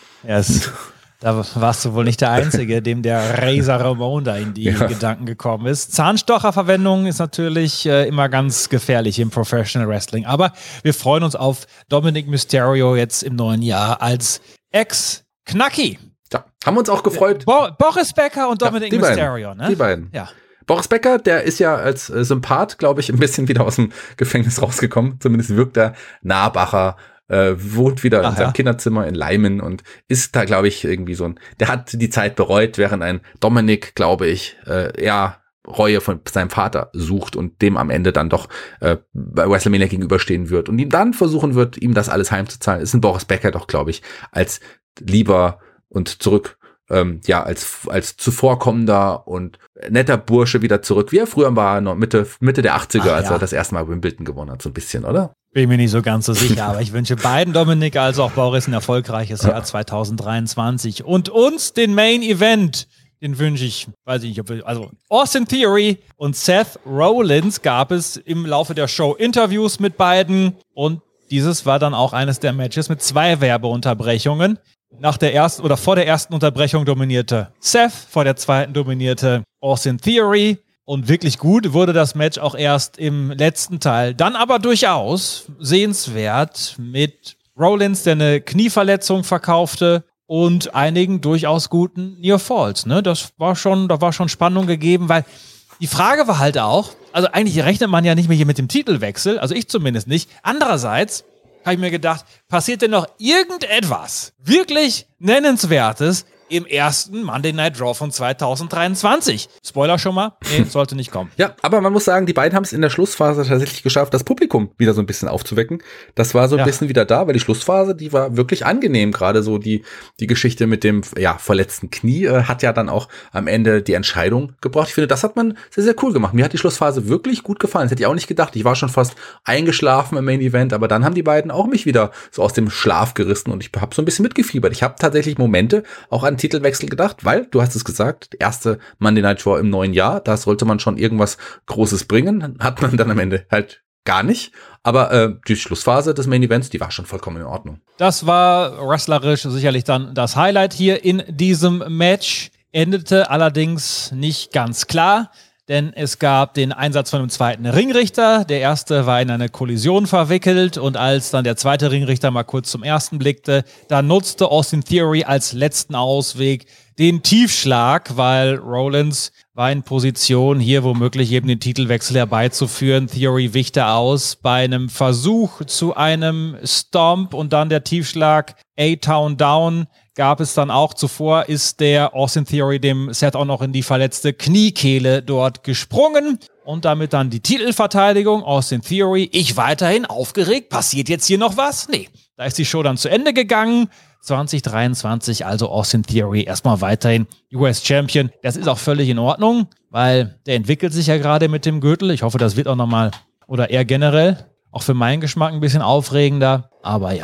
Yes. Da warst du wohl nicht der Einzige, dem der Razor Ramon da in die ja. Gedanken gekommen ist. Zahnstocherverwendung ist natürlich äh, immer ganz gefährlich im Professional Wrestling. Aber wir freuen uns auf Dominic Mysterio jetzt im neuen Jahr als Ex-Knacki. Ja, haben wir uns auch gefreut. Bo- Boris Becker und Dominic ja, die Mysterio, beiden, ne? Die beiden. Ja. Boris Becker, der ist ja als äh, Sympath, glaube ich, ein bisschen wieder aus dem Gefängnis rausgekommen. Zumindest wirkt er nahbarer. Äh, wohnt wieder Ach, in seinem ja. Kinderzimmer in Leimen und ist da, glaube ich, irgendwie so ein, der hat die Zeit bereut, während ein Dominik, glaube ich, äh, eher Reue von seinem Vater sucht und dem am Ende dann doch äh, bei WrestleMania gegenüberstehen wird und ihm dann versuchen wird, ihm das alles heimzuzahlen. Ist ein Boris Becker doch, glaube ich, als lieber und zurück, ähm, ja, als als zuvorkommender und netter Bursche wieder zurück, wie er früher war, noch Mitte, Mitte der achtziger, Ach, als ja. er das erste Mal Wimbledon gewonnen hat, so ein bisschen, oder? Bin mir nicht so ganz so sicher, aber ich wünsche beiden Dominik als auch Boris ein erfolgreiches Jahr zwanzig dreiundzwanzig und uns den Main Event, den wünsche ich, weiß ich nicht, ob wir, also Austin Theory und Seth Rollins gab es im Laufe der Show Interviews mit beiden und dieses war dann auch eines der Matches mit zwei Werbeunterbrechungen. Nach der ersten oder vor der ersten Unterbrechung dominierte Seth, vor der zweiten dominierte Austin Theory. Und wirklich gut wurde das Match auch erst im letzten Teil. Dann aber durchaus sehenswert mit Rollins, der eine Knieverletzung verkaufte und einigen durchaus guten Near Falls. Ne? Das war schon, da war schon Spannung gegeben, weil die Frage war halt auch, also eigentlich rechnet man ja nicht mehr hier mit dem Titelwechsel, also ich zumindest nicht. Andererseits habe ich mir gedacht, passiert denn noch irgendetwas wirklich Nennenswertes im ersten Monday Night Raw von zwanzig dreiundzwanzig. Spoiler schon mal? Nee, sollte nicht kommen. Ja, aber man muss sagen, die beiden haben es in der Schlussphase tatsächlich geschafft, das Publikum wieder so ein bisschen aufzuwecken. Das war so ein ja. bisschen wieder da, weil die Schlussphase, die war wirklich angenehm. Gerade so die die Geschichte mit dem ja verletzten Knie äh, hat ja dann auch am Ende die Entscheidung gebracht. Ich finde, das hat man sehr, sehr cool gemacht. Mir hat die Schlussphase wirklich gut gefallen. Das hätte ich auch nicht gedacht. Ich war schon fast eingeschlafen im Main Event, aber dann haben die beiden auch mich wieder so aus dem Schlaf gerissen und ich habe so ein bisschen mitgefiebert. Ich habe tatsächlich Momente auch an Titelwechsel gedacht, weil, du hast es gesagt, der erste Monday Night Raw im neuen Jahr, da sollte man schon irgendwas Großes bringen, hat man dann am Ende halt gar nicht, aber äh, die Schlussphase des Main Events, die war schon vollkommen in Ordnung. Das war wrestlerisch sicherlich dann das Highlight hier in diesem Match, endete allerdings nicht ganz klar, denn es gab den Einsatz von einem zweiten Ringrichter. Der erste war in eine Kollision verwickelt und als dann der zweite Ringrichter mal kurz zum ersten blickte, da nutzte Austin Theory als letzten Ausweg den Tiefschlag, weil Rollins war in Position, hier womöglich eben den Titelwechsel herbeizuführen. Theory wichte aus bei einem Versuch zu einem Stomp und dann der Tiefschlag A-Town Down. Gab es dann auch zuvor, ist der Austin Theory dem Seth auch noch in die verletzte Kniekehle dort gesprungen und damit dann die Titelverteidigung. Austin Theory, ich weiterhin aufgeregt, passiert jetzt hier noch was? Nee, da ist die Show dann zu Ende gegangen. zwanzig dreiundzwanzig, also Austin Theory erstmal weiterhin U S Champion. Das ist auch völlig in Ordnung, weil der entwickelt sich ja gerade mit dem Gürtel. Ich hoffe, das wird auch nochmal, oder eher generell, auch für meinen Geschmack ein bisschen aufregender. Aber ja,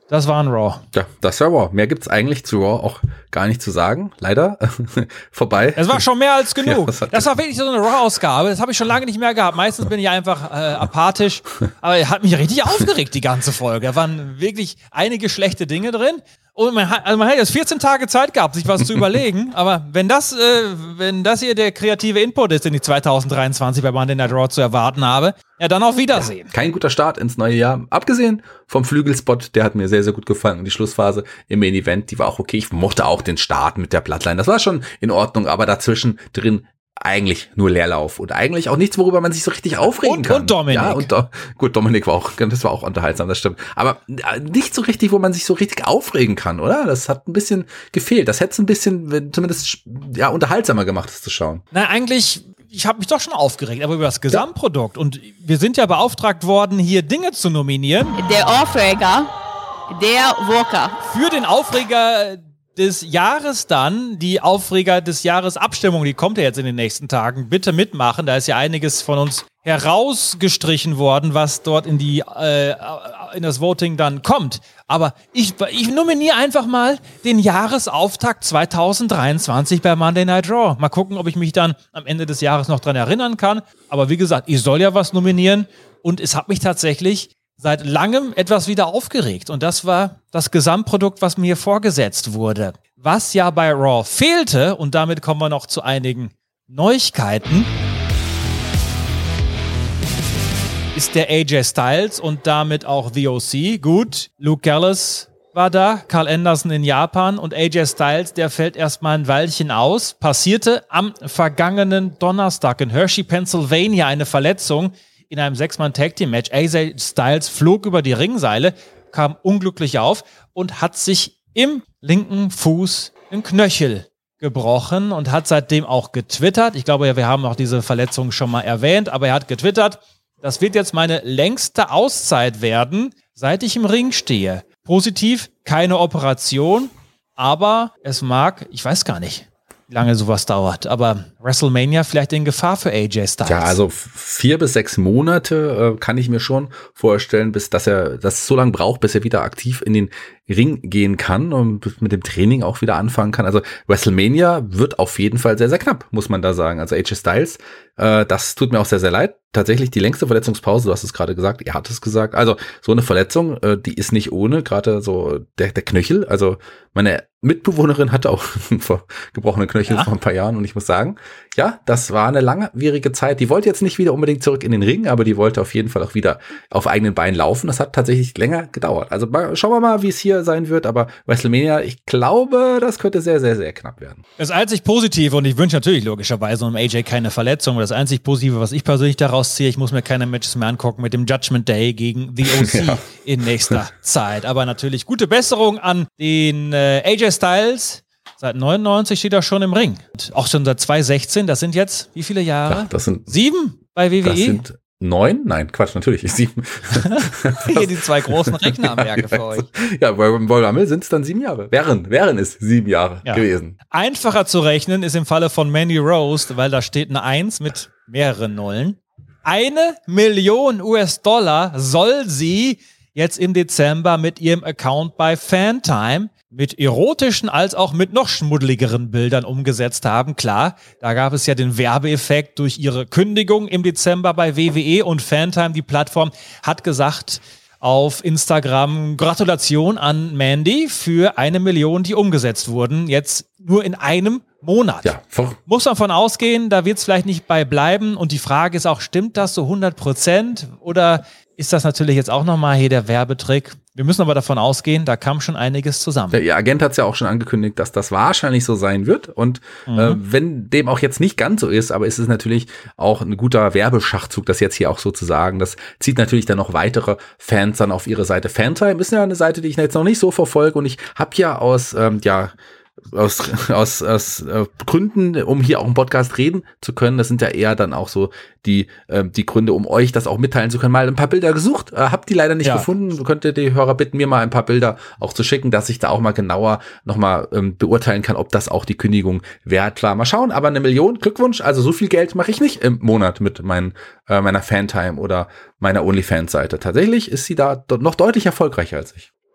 Das war ein Raw. Ja, das war Raw. Mehr gibt's eigentlich zu Raw auch gar nicht zu sagen. Leider. Vorbei. Es war schon mehr als genug. Ja, das war wirklich so eine Raw-Ausgabe. Das habe ich schon lange nicht mehr gehabt. Meistens bin ich einfach äh, apathisch. Aber er hat mich richtig aufgeregt, die ganze Folge. Da waren wirklich einige schlechte Dinge drin. Und man hat, also man hat jetzt vierzehn Tage Zeit gehabt, sich was zu überlegen. Aber wenn das, äh, wenn das hier der kreative Input ist, den ich zwanzig dreiundzwanzig bei Monday Night Raw zu erwarten habe, ja, dann auf Wiedersehen. Ja, kein guter Start ins neue Jahr. Abgesehen vom Flügelspot, der hat mir sehr, sehr gut gefallen. Und die Schlussphase im Main Event, die war auch okay. Ich mochte auch den Start mit der Bloodline. Das war schon in Ordnung, aber dazwischen drin eigentlich nur Leerlauf und eigentlich auch nichts, worüber man sich so richtig aufregen und, kann. Und Dominik. Ja, und Do- gut, Dominik war auch, das war auch unterhaltsam, das stimmt. Aber nicht so richtig, wo man sich so richtig aufregen kann, oder? Das hat ein bisschen gefehlt. Das hätte es ein bisschen, zumindest, ja, unterhaltsamer gemacht, das zu schauen. Na, eigentlich, ich habe mich doch schon aufgeregt, aber über das Gesamtprodukt. Ja. Und wir sind ja beauftragt worden, hier Dinge zu nominieren. Der Aufreger, der Walker. Für den Aufreger des Jahres dann, die Aufreger des Jahres Abstimmung, die kommt ja jetzt in den nächsten Tagen. Bitte mitmachen, da ist ja einiges von uns herausgestrichen worden, was dort in die äh, in das Voting dann kommt. Aber ich, ich nominiere einfach mal den Jahresauftakt zwanzig dreiundzwanzig bei Monday Night Raw. Mal gucken, ob ich mich dann am Ende des Jahres noch dran erinnern kann. Aber wie gesagt, ich soll ja was nominieren und es hat mich tatsächlich seit langem etwas wieder aufgeregt. Und das war das Gesamtprodukt, was mir vorgesetzt wurde. Was ja bei Raw fehlte, und damit kommen wir noch zu einigen Neuigkeiten, ist der A J Styles und damit auch The O C. Gut, Luke Gallows war da, Carl Anderson in Japan und A J Styles, der fällt erstmal ein Weilchen aus. Passierte am vergangenen Donnerstag in Hershey, Pennsylvania, eine Verletzung in einem Sechs-Mann-Tag-Team-Match. A J Styles flog über die Ringseile, kam unglücklich auf und hat sich im linken Fuß einen Knöchel gebrochen und hat seitdem auch getwittert. Ich glaube, wir haben auch diese Verletzung schon mal erwähnt, aber er hat getwittert, das wird jetzt meine längste Auszeit werden, seit ich im Ring stehe. Positiv, keine Operation, aber es mag, ich weiß gar nicht, wie lange sowas dauert, aber WrestleMania vielleicht in Gefahr für A J Styles. Ja, also vier bis sechs Monate äh, kann ich mir schon vorstellen, bis dass er das so lange braucht, bis er wieder aktiv in den Ring gehen kann und mit dem Training auch wieder anfangen kann. Also WrestleMania wird auf jeden Fall sehr, sehr knapp, muss man da sagen. Also A J Styles, äh, das tut mir auch sehr, sehr leid. Tatsächlich die längste Verletzungspause, du hast es gerade gesagt, er hat es gesagt. Also so eine Verletzung, äh, die ist nicht ohne, gerade so der, der Knöchel. Also meine Mitbewohnerin hatte auch einen gebrochenen Knöchel ja. vor ein paar Jahren und ich muss sagen, ja, das war eine langwierige Zeit. Die wollte jetzt nicht wieder unbedingt zurück in den Ring, aber die wollte auf jeden Fall auch wieder auf eigenen Beinen laufen. Das hat tatsächlich länger gedauert. Also schauen wir mal, wie es hier sein wird, aber WrestleMania, ich glaube, das könnte sehr, sehr, sehr knapp werden. Das einzig Positive, und ich wünsche natürlich logischerweise um A J keine Verletzung, aber das einzig Positive, was ich persönlich daraus ziehe, ich muss mir keine Matches mehr angucken mit dem Judgment Day gegen The O C ja. in nächster Zeit. Aber natürlich gute Besserung an den äh, A J Styles. Seit neunundneunzig steht er schon im Ring. Und auch schon seit zwanzig sechzehn, das sind jetzt wie viele Jahre? Ja, das sind sieben bei W W E? Das sind neun? Nein, Quatsch, natürlich, sieben. Hier die zwei großen Rechner am Werke für euch. Ja, bei Royal Rumble sind es dann sieben Jahre. Wären, wären es sieben Jahre ja. gewesen. Einfacher zu rechnen ist im Falle von Mandy Rose, weil da steht eine Eins mit mehreren Nullen. Eine Million U S-Dollar soll sie jetzt im Dezember mit ihrem Account bei Fantime mit erotischen als auch mit noch schmuddeligeren Bildern umgesetzt haben. Klar, da gab es ja den Werbeeffekt durch ihre Kündigung im Dezember bei W W E und Fantime, die Plattform, hat gesagt auf Instagram, Gratulation an Mandy für eine Million, die umgesetzt wurden, jetzt nur in einem Monat. Ja, muss man von ausgehen, da wird es vielleicht nicht bei bleiben und die Frage ist auch, stimmt das so hundert Prozent oder ist das natürlich jetzt auch nochmal hier der Werbetrick? Wir müssen aber davon ausgehen, da kam schon einiges zusammen. Der Ihr Agent hat es ja auch schon angekündigt, dass das wahrscheinlich so sein wird. Und mhm. äh, wenn dem auch jetzt nicht ganz so ist, aber ist es natürlich auch ein guter Werbeschachzug, das jetzt hier auch so zu sagen. Das zieht natürlich dann noch weitere Fans dann auf ihre Seite. Fantime ist ja eine Seite, die ich jetzt noch nicht so verfolge. Und ich habe ja aus, ähm, ja, aus, aus, aus äh, Gründen, um hier auch im Podcast reden zu können, das sind ja eher dann auch so die äh, die Gründe, um euch das auch mitteilen zu können, mal ein paar Bilder gesucht, äh, habt die leider nicht ja. gefunden, könnt ihr die Hörer bitten, mir mal ein paar Bilder auch zu schicken, dass ich da auch mal genauer nochmal ähm, beurteilen kann, ob das auch die Kündigung wert war. Mal schauen, aber eine Million, Glückwunsch, also so viel Geld mache ich nicht im Monat mit mein, äh, meiner Fantime oder meiner OnlyFans-Seite. Tatsächlich ist sie da noch deutlich erfolgreicher als ich.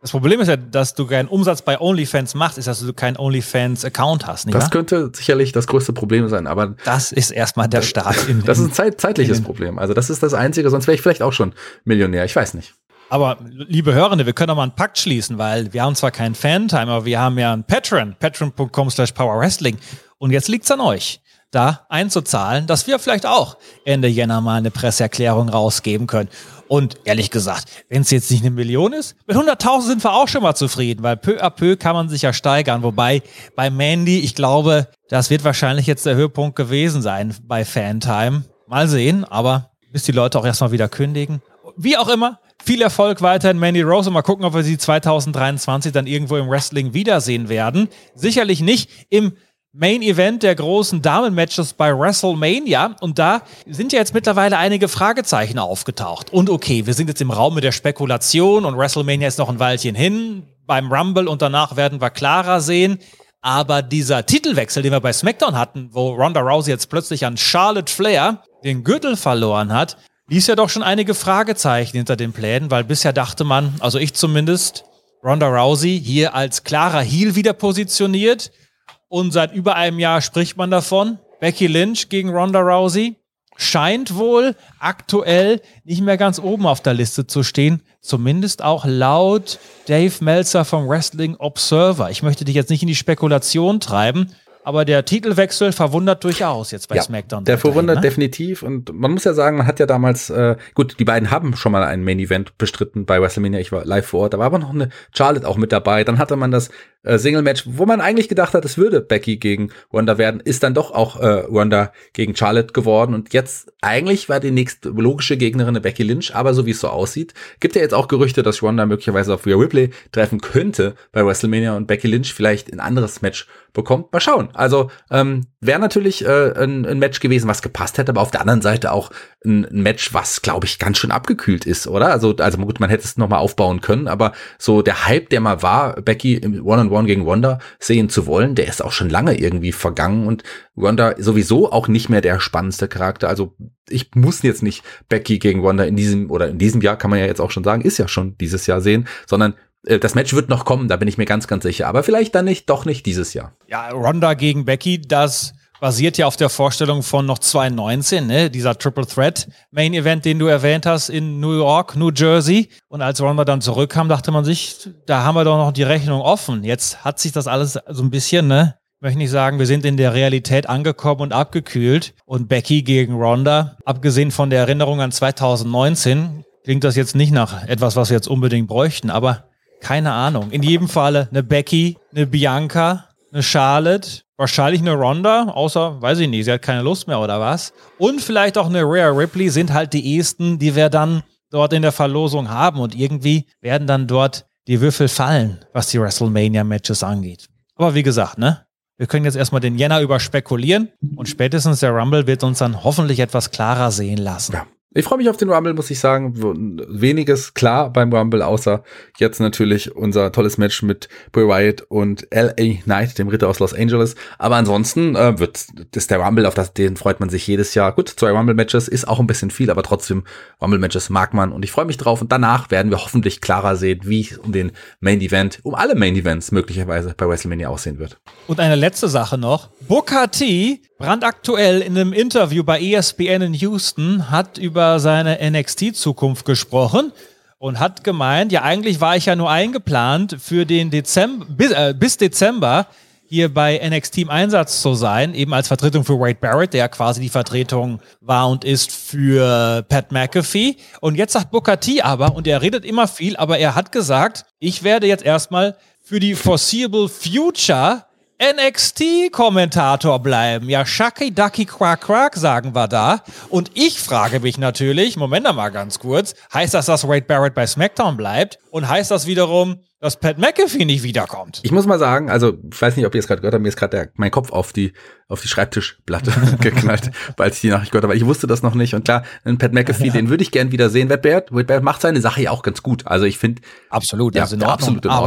Das Problem ist ja, dass du keinen Umsatz bei OnlyFans machst, ist, dass du keinen OnlyFans-Account hast, nicht Das wahr? könnte sicherlich das größte Problem sein, aber Das ist erstmal der Start. In, das ist ein zeit zeitliches in, Problem. Also das ist das Einzige, sonst wäre ich vielleicht auch schon Millionär, ich weiß nicht. Aber liebe Hörende, wir können doch mal einen Pakt schließen, weil wir haben zwar keinen Fan-Time, aber wir haben ja einen Patreon, patreon.com slash powerwrestling. Und jetzt liegt's an euch, da einzuzahlen, dass wir vielleicht auch Ende Jänner mal eine Presseerklärung rausgeben können. Und ehrlich gesagt, wenn es jetzt nicht eine Million ist, mit hunderttausend sind wir auch schon mal zufrieden, weil peu à peu kann man sich ja steigern. Wobei bei Mandy, ich glaube, das wird wahrscheinlich jetzt der Höhepunkt gewesen sein bei Fantime. Mal sehen, aber bis die Leute auch erstmal wieder kündigen. Wie auch immer, viel Erfolg weiter in Mandy Rose und mal gucken, ob wir sie zwanzig dreiundzwanzig dann irgendwo im Wrestling wiedersehen werden. Sicherlich nicht im Main Event der großen Damen-Matches bei WrestleMania. Und da sind ja jetzt mittlerweile einige Fragezeichen aufgetaucht. Und okay, wir sind jetzt im Raum mit der Spekulation und WrestleMania ist noch ein Weilchen hin beim Rumble und danach werden wir klarer sehen. Aber dieser Titelwechsel, den wir bei SmackDown hatten, wo Ronda Rousey jetzt plötzlich an Charlotte Flair den Gürtel verloren hat, ließ ja doch schon einige Fragezeichen hinter den Plänen, weil bisher dachte man, also ich zumindest, Ronda Rousey hier als klarer Heel wieder positioniert. Und seit über einem Jahr spricht man davon. Becky Lynch gegen Ronda Rousey scheint wohl aktuell nicht mehr ganz oben auf der Liste zu stehen. Zumindest auch laut Dave Meltzer vom Wrestling Observer. Ich möchte dich jetzt nicht in die Spekulation treiben, aber der Titelwechsel verwundert durchaus jetzt bei ja, SmackDown. Der verwundert ne? definitiv und man muss ja sagen, man hat ja damals, äh, gut, die beiden haben schon mal ein Main-Event bestritten bei WrestleMania, ich war live vor Ort, da war aber noch eine Charlotte auch mit dabei, dann hatte man das äh, Single-Match, wo man eigentlich gedacht hat, es würde Becky gegen Ronda werden, ist dann doch auch äh, Ronda gegen Charlotte geworden und jetzt eigentlich war die nächste logische Gegnerin eine Becky Lynch, aber so wie es so aussieht, gibt ja jetzt auch Gerüchte, dass Ronda möglicherweise auf Rhea Ripley treffen könnte bei WrestleMania und Becky Lynch vielleicht ein anderes Match bekommt. Mal schauen. Also ähm, wäre natürlich äh, ein, ein Match gewesen, was gepasst hätte, aber auf der anderen Seite auch ein, ein Match, was, glaube ich, ganz schön abgekühlt ist, oder? Also, also gut, man hätte es nochmal aufbauen können, aber so der Hype, der mal war, Becky im One-on-One gegen Ronda sehen zu wollen, der ist auch schon lange irgendwie vergangen und Ronda sowieso auch nicht mehr der spannendste Charakter. Also ich muss jetzt nicht Becky gegen Ronda in diesem oder in diesem Jahr, kann man ja jetzt auch schon sagen, ist ja schon dieses Jahr sehen, sondern das Match wird noch kommen, da bin ich mir ganz, ganz sicher. Aber vielleicht dann nicht, doch nicht dieses Jahr. Ja, Ronda gegen Becky, das basiert ja auf der Vorstellung von noch zwanzig neunzehn, ne? Dieser Triple Threat Main Event, den du erwähnt hast in New York, New Jersey. Und als Ronda dann zurückkam, dachte man sich, da haben wir doch noch die Rechnung offen. Jetzt hat sich das alles so ein bisschen, ne? Ich möchte nicht sagen, wir sind in der Realität angekommen und abgekühlt. Und Becky gegen Ronda, abgesehen von der Erinnerung an zwanzig neunzehn, klingt das jetzt nicht nach etwas, was wir jetzt unbedingt bräuchten, aber keine Ahnung. In jedem Falle eine Becky, eine Bianca, eine Charlotte, wahrscheinlich eine Ronda, außer, weiß ich nicht, sie hat keine Lust mehr oder was. Und vielleicht auch eine Rhea Ripley sind halt die ehesten, die wir dann dort in der Verlosung haben. Und irgendwie werden dann dort die Würfel fallen, was die WrestleMania-Matches angeht. Aber wie gesagt, ne? Wir können jetzt erstmal den Jänner über spekulieren und spätestens der Rumble wird uns dann hoffentlich etwas klarer sehen lassen. Ja. Ich freue mich auf den Rumble, muss ich sagen. Weniges klar beim Rumble, außer jetzt natürlich unser tolles Match mit Bray Wyatt und L A Knight, dem Ritter aus Los Angeles. Aber ansonsten äh, wird das der Rumble, auf das den freut man sich jedes Jahr. Gut, zwei Rumble-Matches ist auch ein bisschen viel, aber trotzdem Rumble-Matches mag man und ich freue mich drauf. Und danach werden wir hoffentlich klarer sehen, wie es um den Main-Event, um alle Main-Events möglicherweise bei WrestleMania aussehen wird. Und eine letzte Sache noch. Booker T, brandaktuell in einem Interview bei E S P N in Houston, hat über seine N X T-Zukunft gesprochen und hat gemeint, ja eigentlich war ich ja nur eingeplant für den Dezember, bis, äh, bis Dezember hier bei N X T im Einsatz zu sein, eben als Vertretung für Wade Barrett, der quasi die Vertretung war und ist für Pat McAfee. Und jetzt sagt Booker T aber, und er redet immer viel, aber er hat gesagt, ich werde jetzt erstmal für die foreseeable future N X T-Kommentator bleiben. Ja, Shucky Ducky Quack Quack sagen wir da. Und ich frage mich natürlich, Moment mal ganz kurz, heißt das, dass Wade Barrett bei SmackDown bleibt? Und heißt das wiederum, dass Pat McAfee nicht wiederkommt? Ich muss mal sagen, also ich weiß nicht, ob ihr es gerade gehört habt, mir ist gerade mein Kopf auf die auf die Schreibtischplatte geknallt, weil ich die Nachricht gehört habe. Ich wusste das noch nicht. Und klar, einen Pat McAfee, ja. den würde ich gern wieder sehen. Wade Barrett, Wade Barrett macht seine Sache ja auch ganz gut. Also ich finde absolut, ja, das ist in Ordnung. absolut in Ordnung. Aber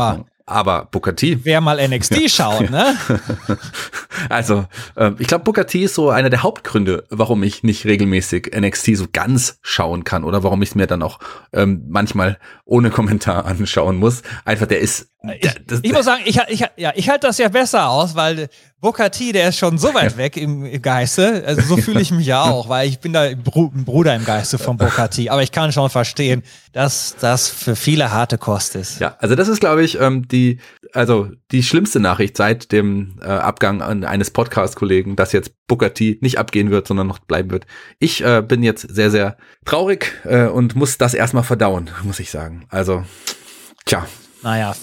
Aber Booker T. Wer mal N X T ja. schaut, ne? Also, äh, ich glaube, Booker T ist so einer der Hauptgründe, warum ich nicht regelmäßig N X T so ganz schauen kann oder warum ich es mir dann auch ähm, manchmal ohne Kommentar anschauen muss. Einfach, der ist... Der, ich, ich muss sagen, ich, ich, ja, ich halte das ja besser aus, weil Booker T, der ist schon so weit ja. weg im, im Geiste. Also so fühle ich mich ja auch, weil ich bin da ein Bruder im Geiste von Booker T. Aber ich kann schon verstehen, dass das für viele harte Kost ist. Ja, also das ist, glaube ich, ähm, die, also die schlimmste Nachricht seit dem äh, Abgang an eines Podcast-Kollegen, dass jetzt Booker T nicht abgehen wird, sondern noch bleiben wird. Ich äh, bin jetzt sehr, sehr traurig äh, und muss das erstmal verdauen, muss ich sagen. Also, tja. Naja.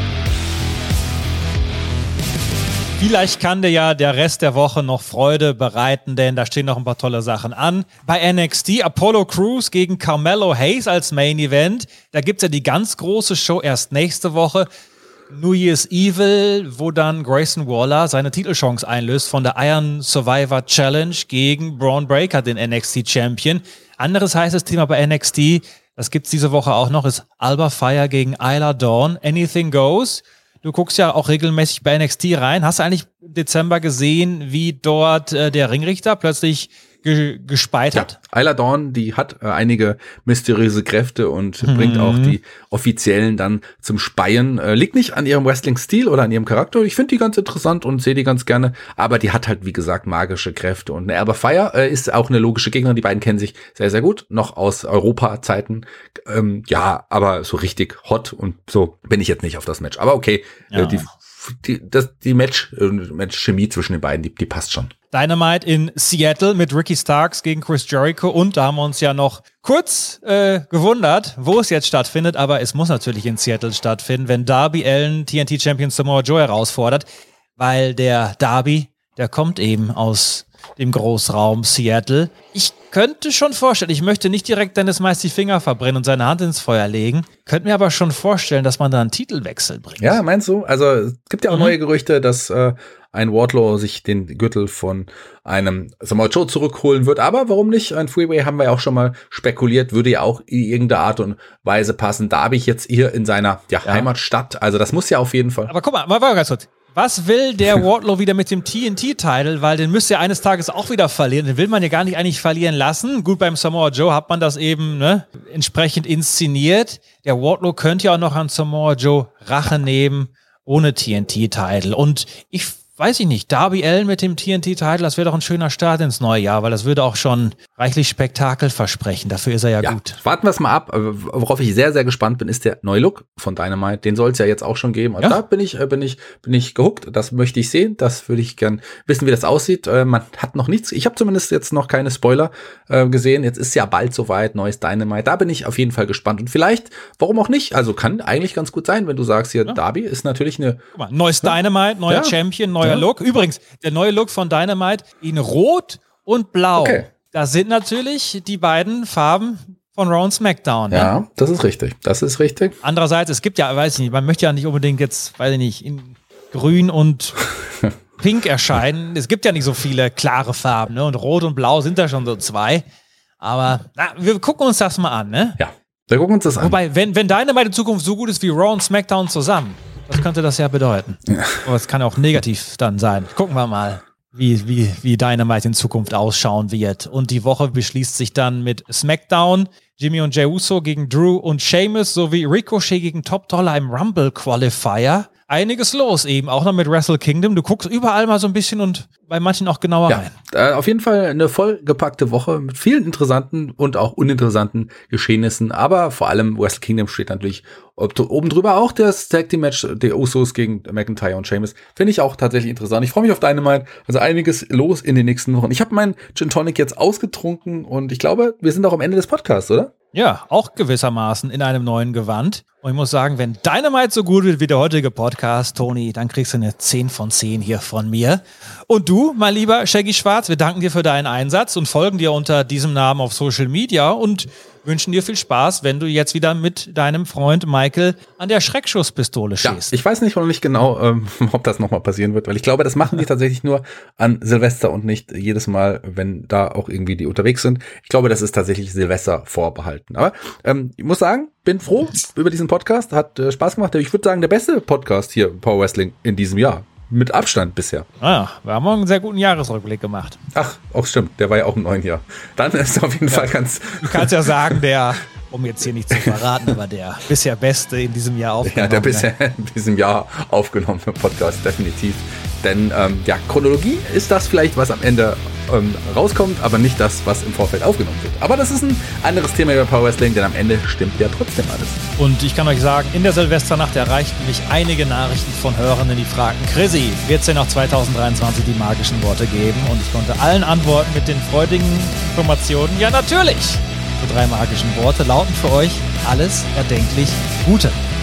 Vielleicht kann dir ja der Rest der Woche noch Freude bereiten, denn da stehen noch ein paar tolle Sachen an. Bei N X T Apollo Crews gegen Carmelo Hayes als Main Event. Da gibt's ja die ganz große Show erst nächste Woche. New Year's Evil, wo dann Grayson Waller seine Titelchance einlöst von der Iron Survivor Challenge gegen Braun Breaker, den N X T Champion. Anderes heißes Thema bei N X T, das gibt's diese Woche auch noch, ist Alba Fire gegen Isla Dawn. Anything goes. Du guckst ja auch regelmäßig bei N X T rein. Hast du eigentlich im Dezember gesehen, wie dort äh, der Ringrichter plötzlich ge- gespeit hat? Ja, Isla Dawn, die hat äh, einige mysteriöse Kräfte und mhm. bringt auch die Offiziellen dann zum Speien. Äh, liegt nicht an ihrem Wrestling-Stil oder an ihrem Charakter. Ich finde die ganz interessant und sehe die ganz gerne. Aber die hat halt, wie gesagt, magische Kräfte. Und eine Alba Fire äh, ist auch eine logische Gegnerin. Die beiden kennen sich sehr, sehr gut. Noch aus Europa-Zeiten. Ähm, ja, aber so richtig hot und so bin ich jetzt nicht auf das Match. Aber okay, ja. äh, die, die, das, die Match, äh, Match-Chemie zwischen den beiden, die, die passt schon. Dynamite in Seattle mit Ricky Starks gegen Chris Jericho und da haben wir uns ja noch kurz äh, gewundert, wo es jetzt stattfindet, aber es muss natürlich in Seattle stattfinden, wenn Darby Allin T N T-Champion Samoa Joe herausfordert, weil der Darby, der kommt eben aus dem Großraum Seattle. Ich könnte schon vorstellen, ich möchte nicht direkt Dennis Mize die Finger verbrennen und seine Hand ins Feuer legen, könnte mir aber schon vorstellen, dass man da einen Titelwechsel bringt. Ja, meinst du? Also es gibt ja auch mhm. neue Gerüchte, dass äh, ein Wardlow sich den Gürtel von einem Samoa Joe zurückholen wird. Aber warum nicht? Ein Freeway haben wir ja auch schon mal spekuliert, würde ja auch in irgendeiner Art und Weise passen. Da habe ich jetzt hier in seiner ja, ja. Heimatstadt. Also das muss ja auf jeden Fall. Aber guck mal, mal, mal ganz kurz. Was will der Wardlow wieder mit dem T N T-Title? Weil den müsste er eines Tages auch wieder verlieren. Den will man ja gar nicht eigentlich verlieren lassen. Gut, beim Samoa Joe hat man das eben ne, entsprechend inszeniert. Der Wardlow könnte ja auch noch an Samoa Joe Rache nehmen ohne T N T-Title. Und ich weiß ich nicht, Darby Allin mit dem T N T-Title, das wäre doch ein schöner Start ins neue Jahr, weil das würde auch schon reichlich Spektakel versprechen. Dafür ist er ja, ja gut. Warten wir es mal ab. Worauf ich sehr, sehr gespannt bin, ist der neue Look von Dynamite. Den soll es ja jetzt auch schon geben. Und ja. da bin ich, bin ich, bin ich gehuckt. Das möchte ich sehen. Das würde ich gern wissen, wie das aussieht. Man hat noch nichts. Ich habe zumindest jetzt noch keine Spoiler äh, gesehen. Jetzt ist ja bald soweit. Neues Dynamite. Da bin ich auf jeden Fall gespannt. Und vielleicht, warum auch nicht? Also kann eigentlich ganz gut sein, wenn du sagst, hier, ja. Darby ist natürlich eine... Guck mal, neues ja. Dynamite, neuer ja. Champion, neuer ja. Look. Übrigens, der neue Look von Dynamite in Rot und Blau. Okay. Das sind natürlich die beiden Farben von Raw und SmackDown. Ja, ne? das ist richtig. Das ist richtig. Andererseits, es gibt ja, weiß ich nicht, man möchte ja nicht unbedingt jetzt, weiß ich nicht, in Grün und Pink erscheinen. Es gibt ja nicht so viele klare Farben, ne? Und Rot und Blau sind da schon so zwei. Aber na, wir gucken uns das mal an, ne? Ja, wir gucken uns das an. Wobei, wenn, wenn Dynamite in Zukunft so gut ist wie Raw und SmackDown zusammen, was könnte das ja bedeuten? Ja. Aber es kann auch negativ dann sein. Gucken wir mal, wie, wie, wie Dynamite in Zukunft ausschauen wird. Und die Woche beschließt sich dann mit SmackDown, Jimmy und Jey Uso gegen Drew und Sheamus sowie Ricochet gegen Top Dollar im Rumble Qualifier. Einiges los eben, auch noch mit Wrestle Kingdom. Du guckst überall mal so ein bisschen und bei manchen auch genauer ja, rein. Äh, auf jeden Fall eine vollgepackte Woche mit vielen interessanten und auch uninteressanten Geschehnissen. Aber vor allem Wrestle Kingdom steht natürlich oben drüber auch das Tag Team Match der Usos gegen McIntyre und Sheamus. Finde ich auch tatsächlich interessant. Ich freue mich auf Dynamite. Also einiges los in den nächsten Wochen. Ich habe meinen Gin Tonic jetzt ausgetrunken und ich glaube, wir sind auch am Ende des Podcasts, oder? Ja, auch gewissermaßen in einem neuen Gewand. Und ich muss sagen, wenn Dynamite so gut wird wie der heutige Podcast, Toni, dann kriegst du eine zehn von zehn hier von mir. Und du, mein lieber Shaggy Schwarz, wir danken dir für deinen Einsatz und folgen dir unter diesem Namen auf Social Media und wünschen dir viel Spaß, wenn du jetzt wieder mit deinem Freund Michael an der Schreckschusspistole schießt. Ja, ich weiß nicht noch nicht genau, ähm, ob das nochmal passieren wird, weil ich glaube, das machen die tatsächlich nur an Silvester und nicht jedes Mal, wenn da auch irgendwie die unterwegs sind. Ich glaube, das ist tatsächlich Silvester vorbehalten. Aber ähm, ich muss sagen, bin froh über diesen Podcast, hat äh, Spaß gemacht. Ich würde sagen, der beste Podcast hier im Power Wrestling in diesem Jahr. Mit Abstand bisher. Ah, wir haben einen sehr guten Jahresrückblick gemacht. Ach, auch stimmt, der war ja auch im neuen Jahr. Dann ist auf jeden ja. Fall ganz... Du kannst ja sagen, der, um jetzt hier nicht zu verraten, aber der bisher beste in diesem Jahr aufgenommene. Ja, der bisher in diesem Jahr aufgenommene Podcast, definitiv. Denn ähm, ja, Chronologie ist das vielleicht, was am Ende ähm, rauskommt, aber nicht das, was im Vorfeld aufgenommen wird. Aber das ist ein anderes Thema über Power Wrestling, denn am Ende stimmt ja trotzdem alles. Und ich kann euch sagen, in der Silvesternacht erreichten mich einige Nachrichten von Hörern, die fragten, Chrissy, wird es denn auch zwanzig dreiundzwanzig die magischen Worte geben? Und ich konnte allen antworten mit den freudigen Informationen, ja natürlich! Die drei magischen Worte lauten für euch alles erdenklich Gute.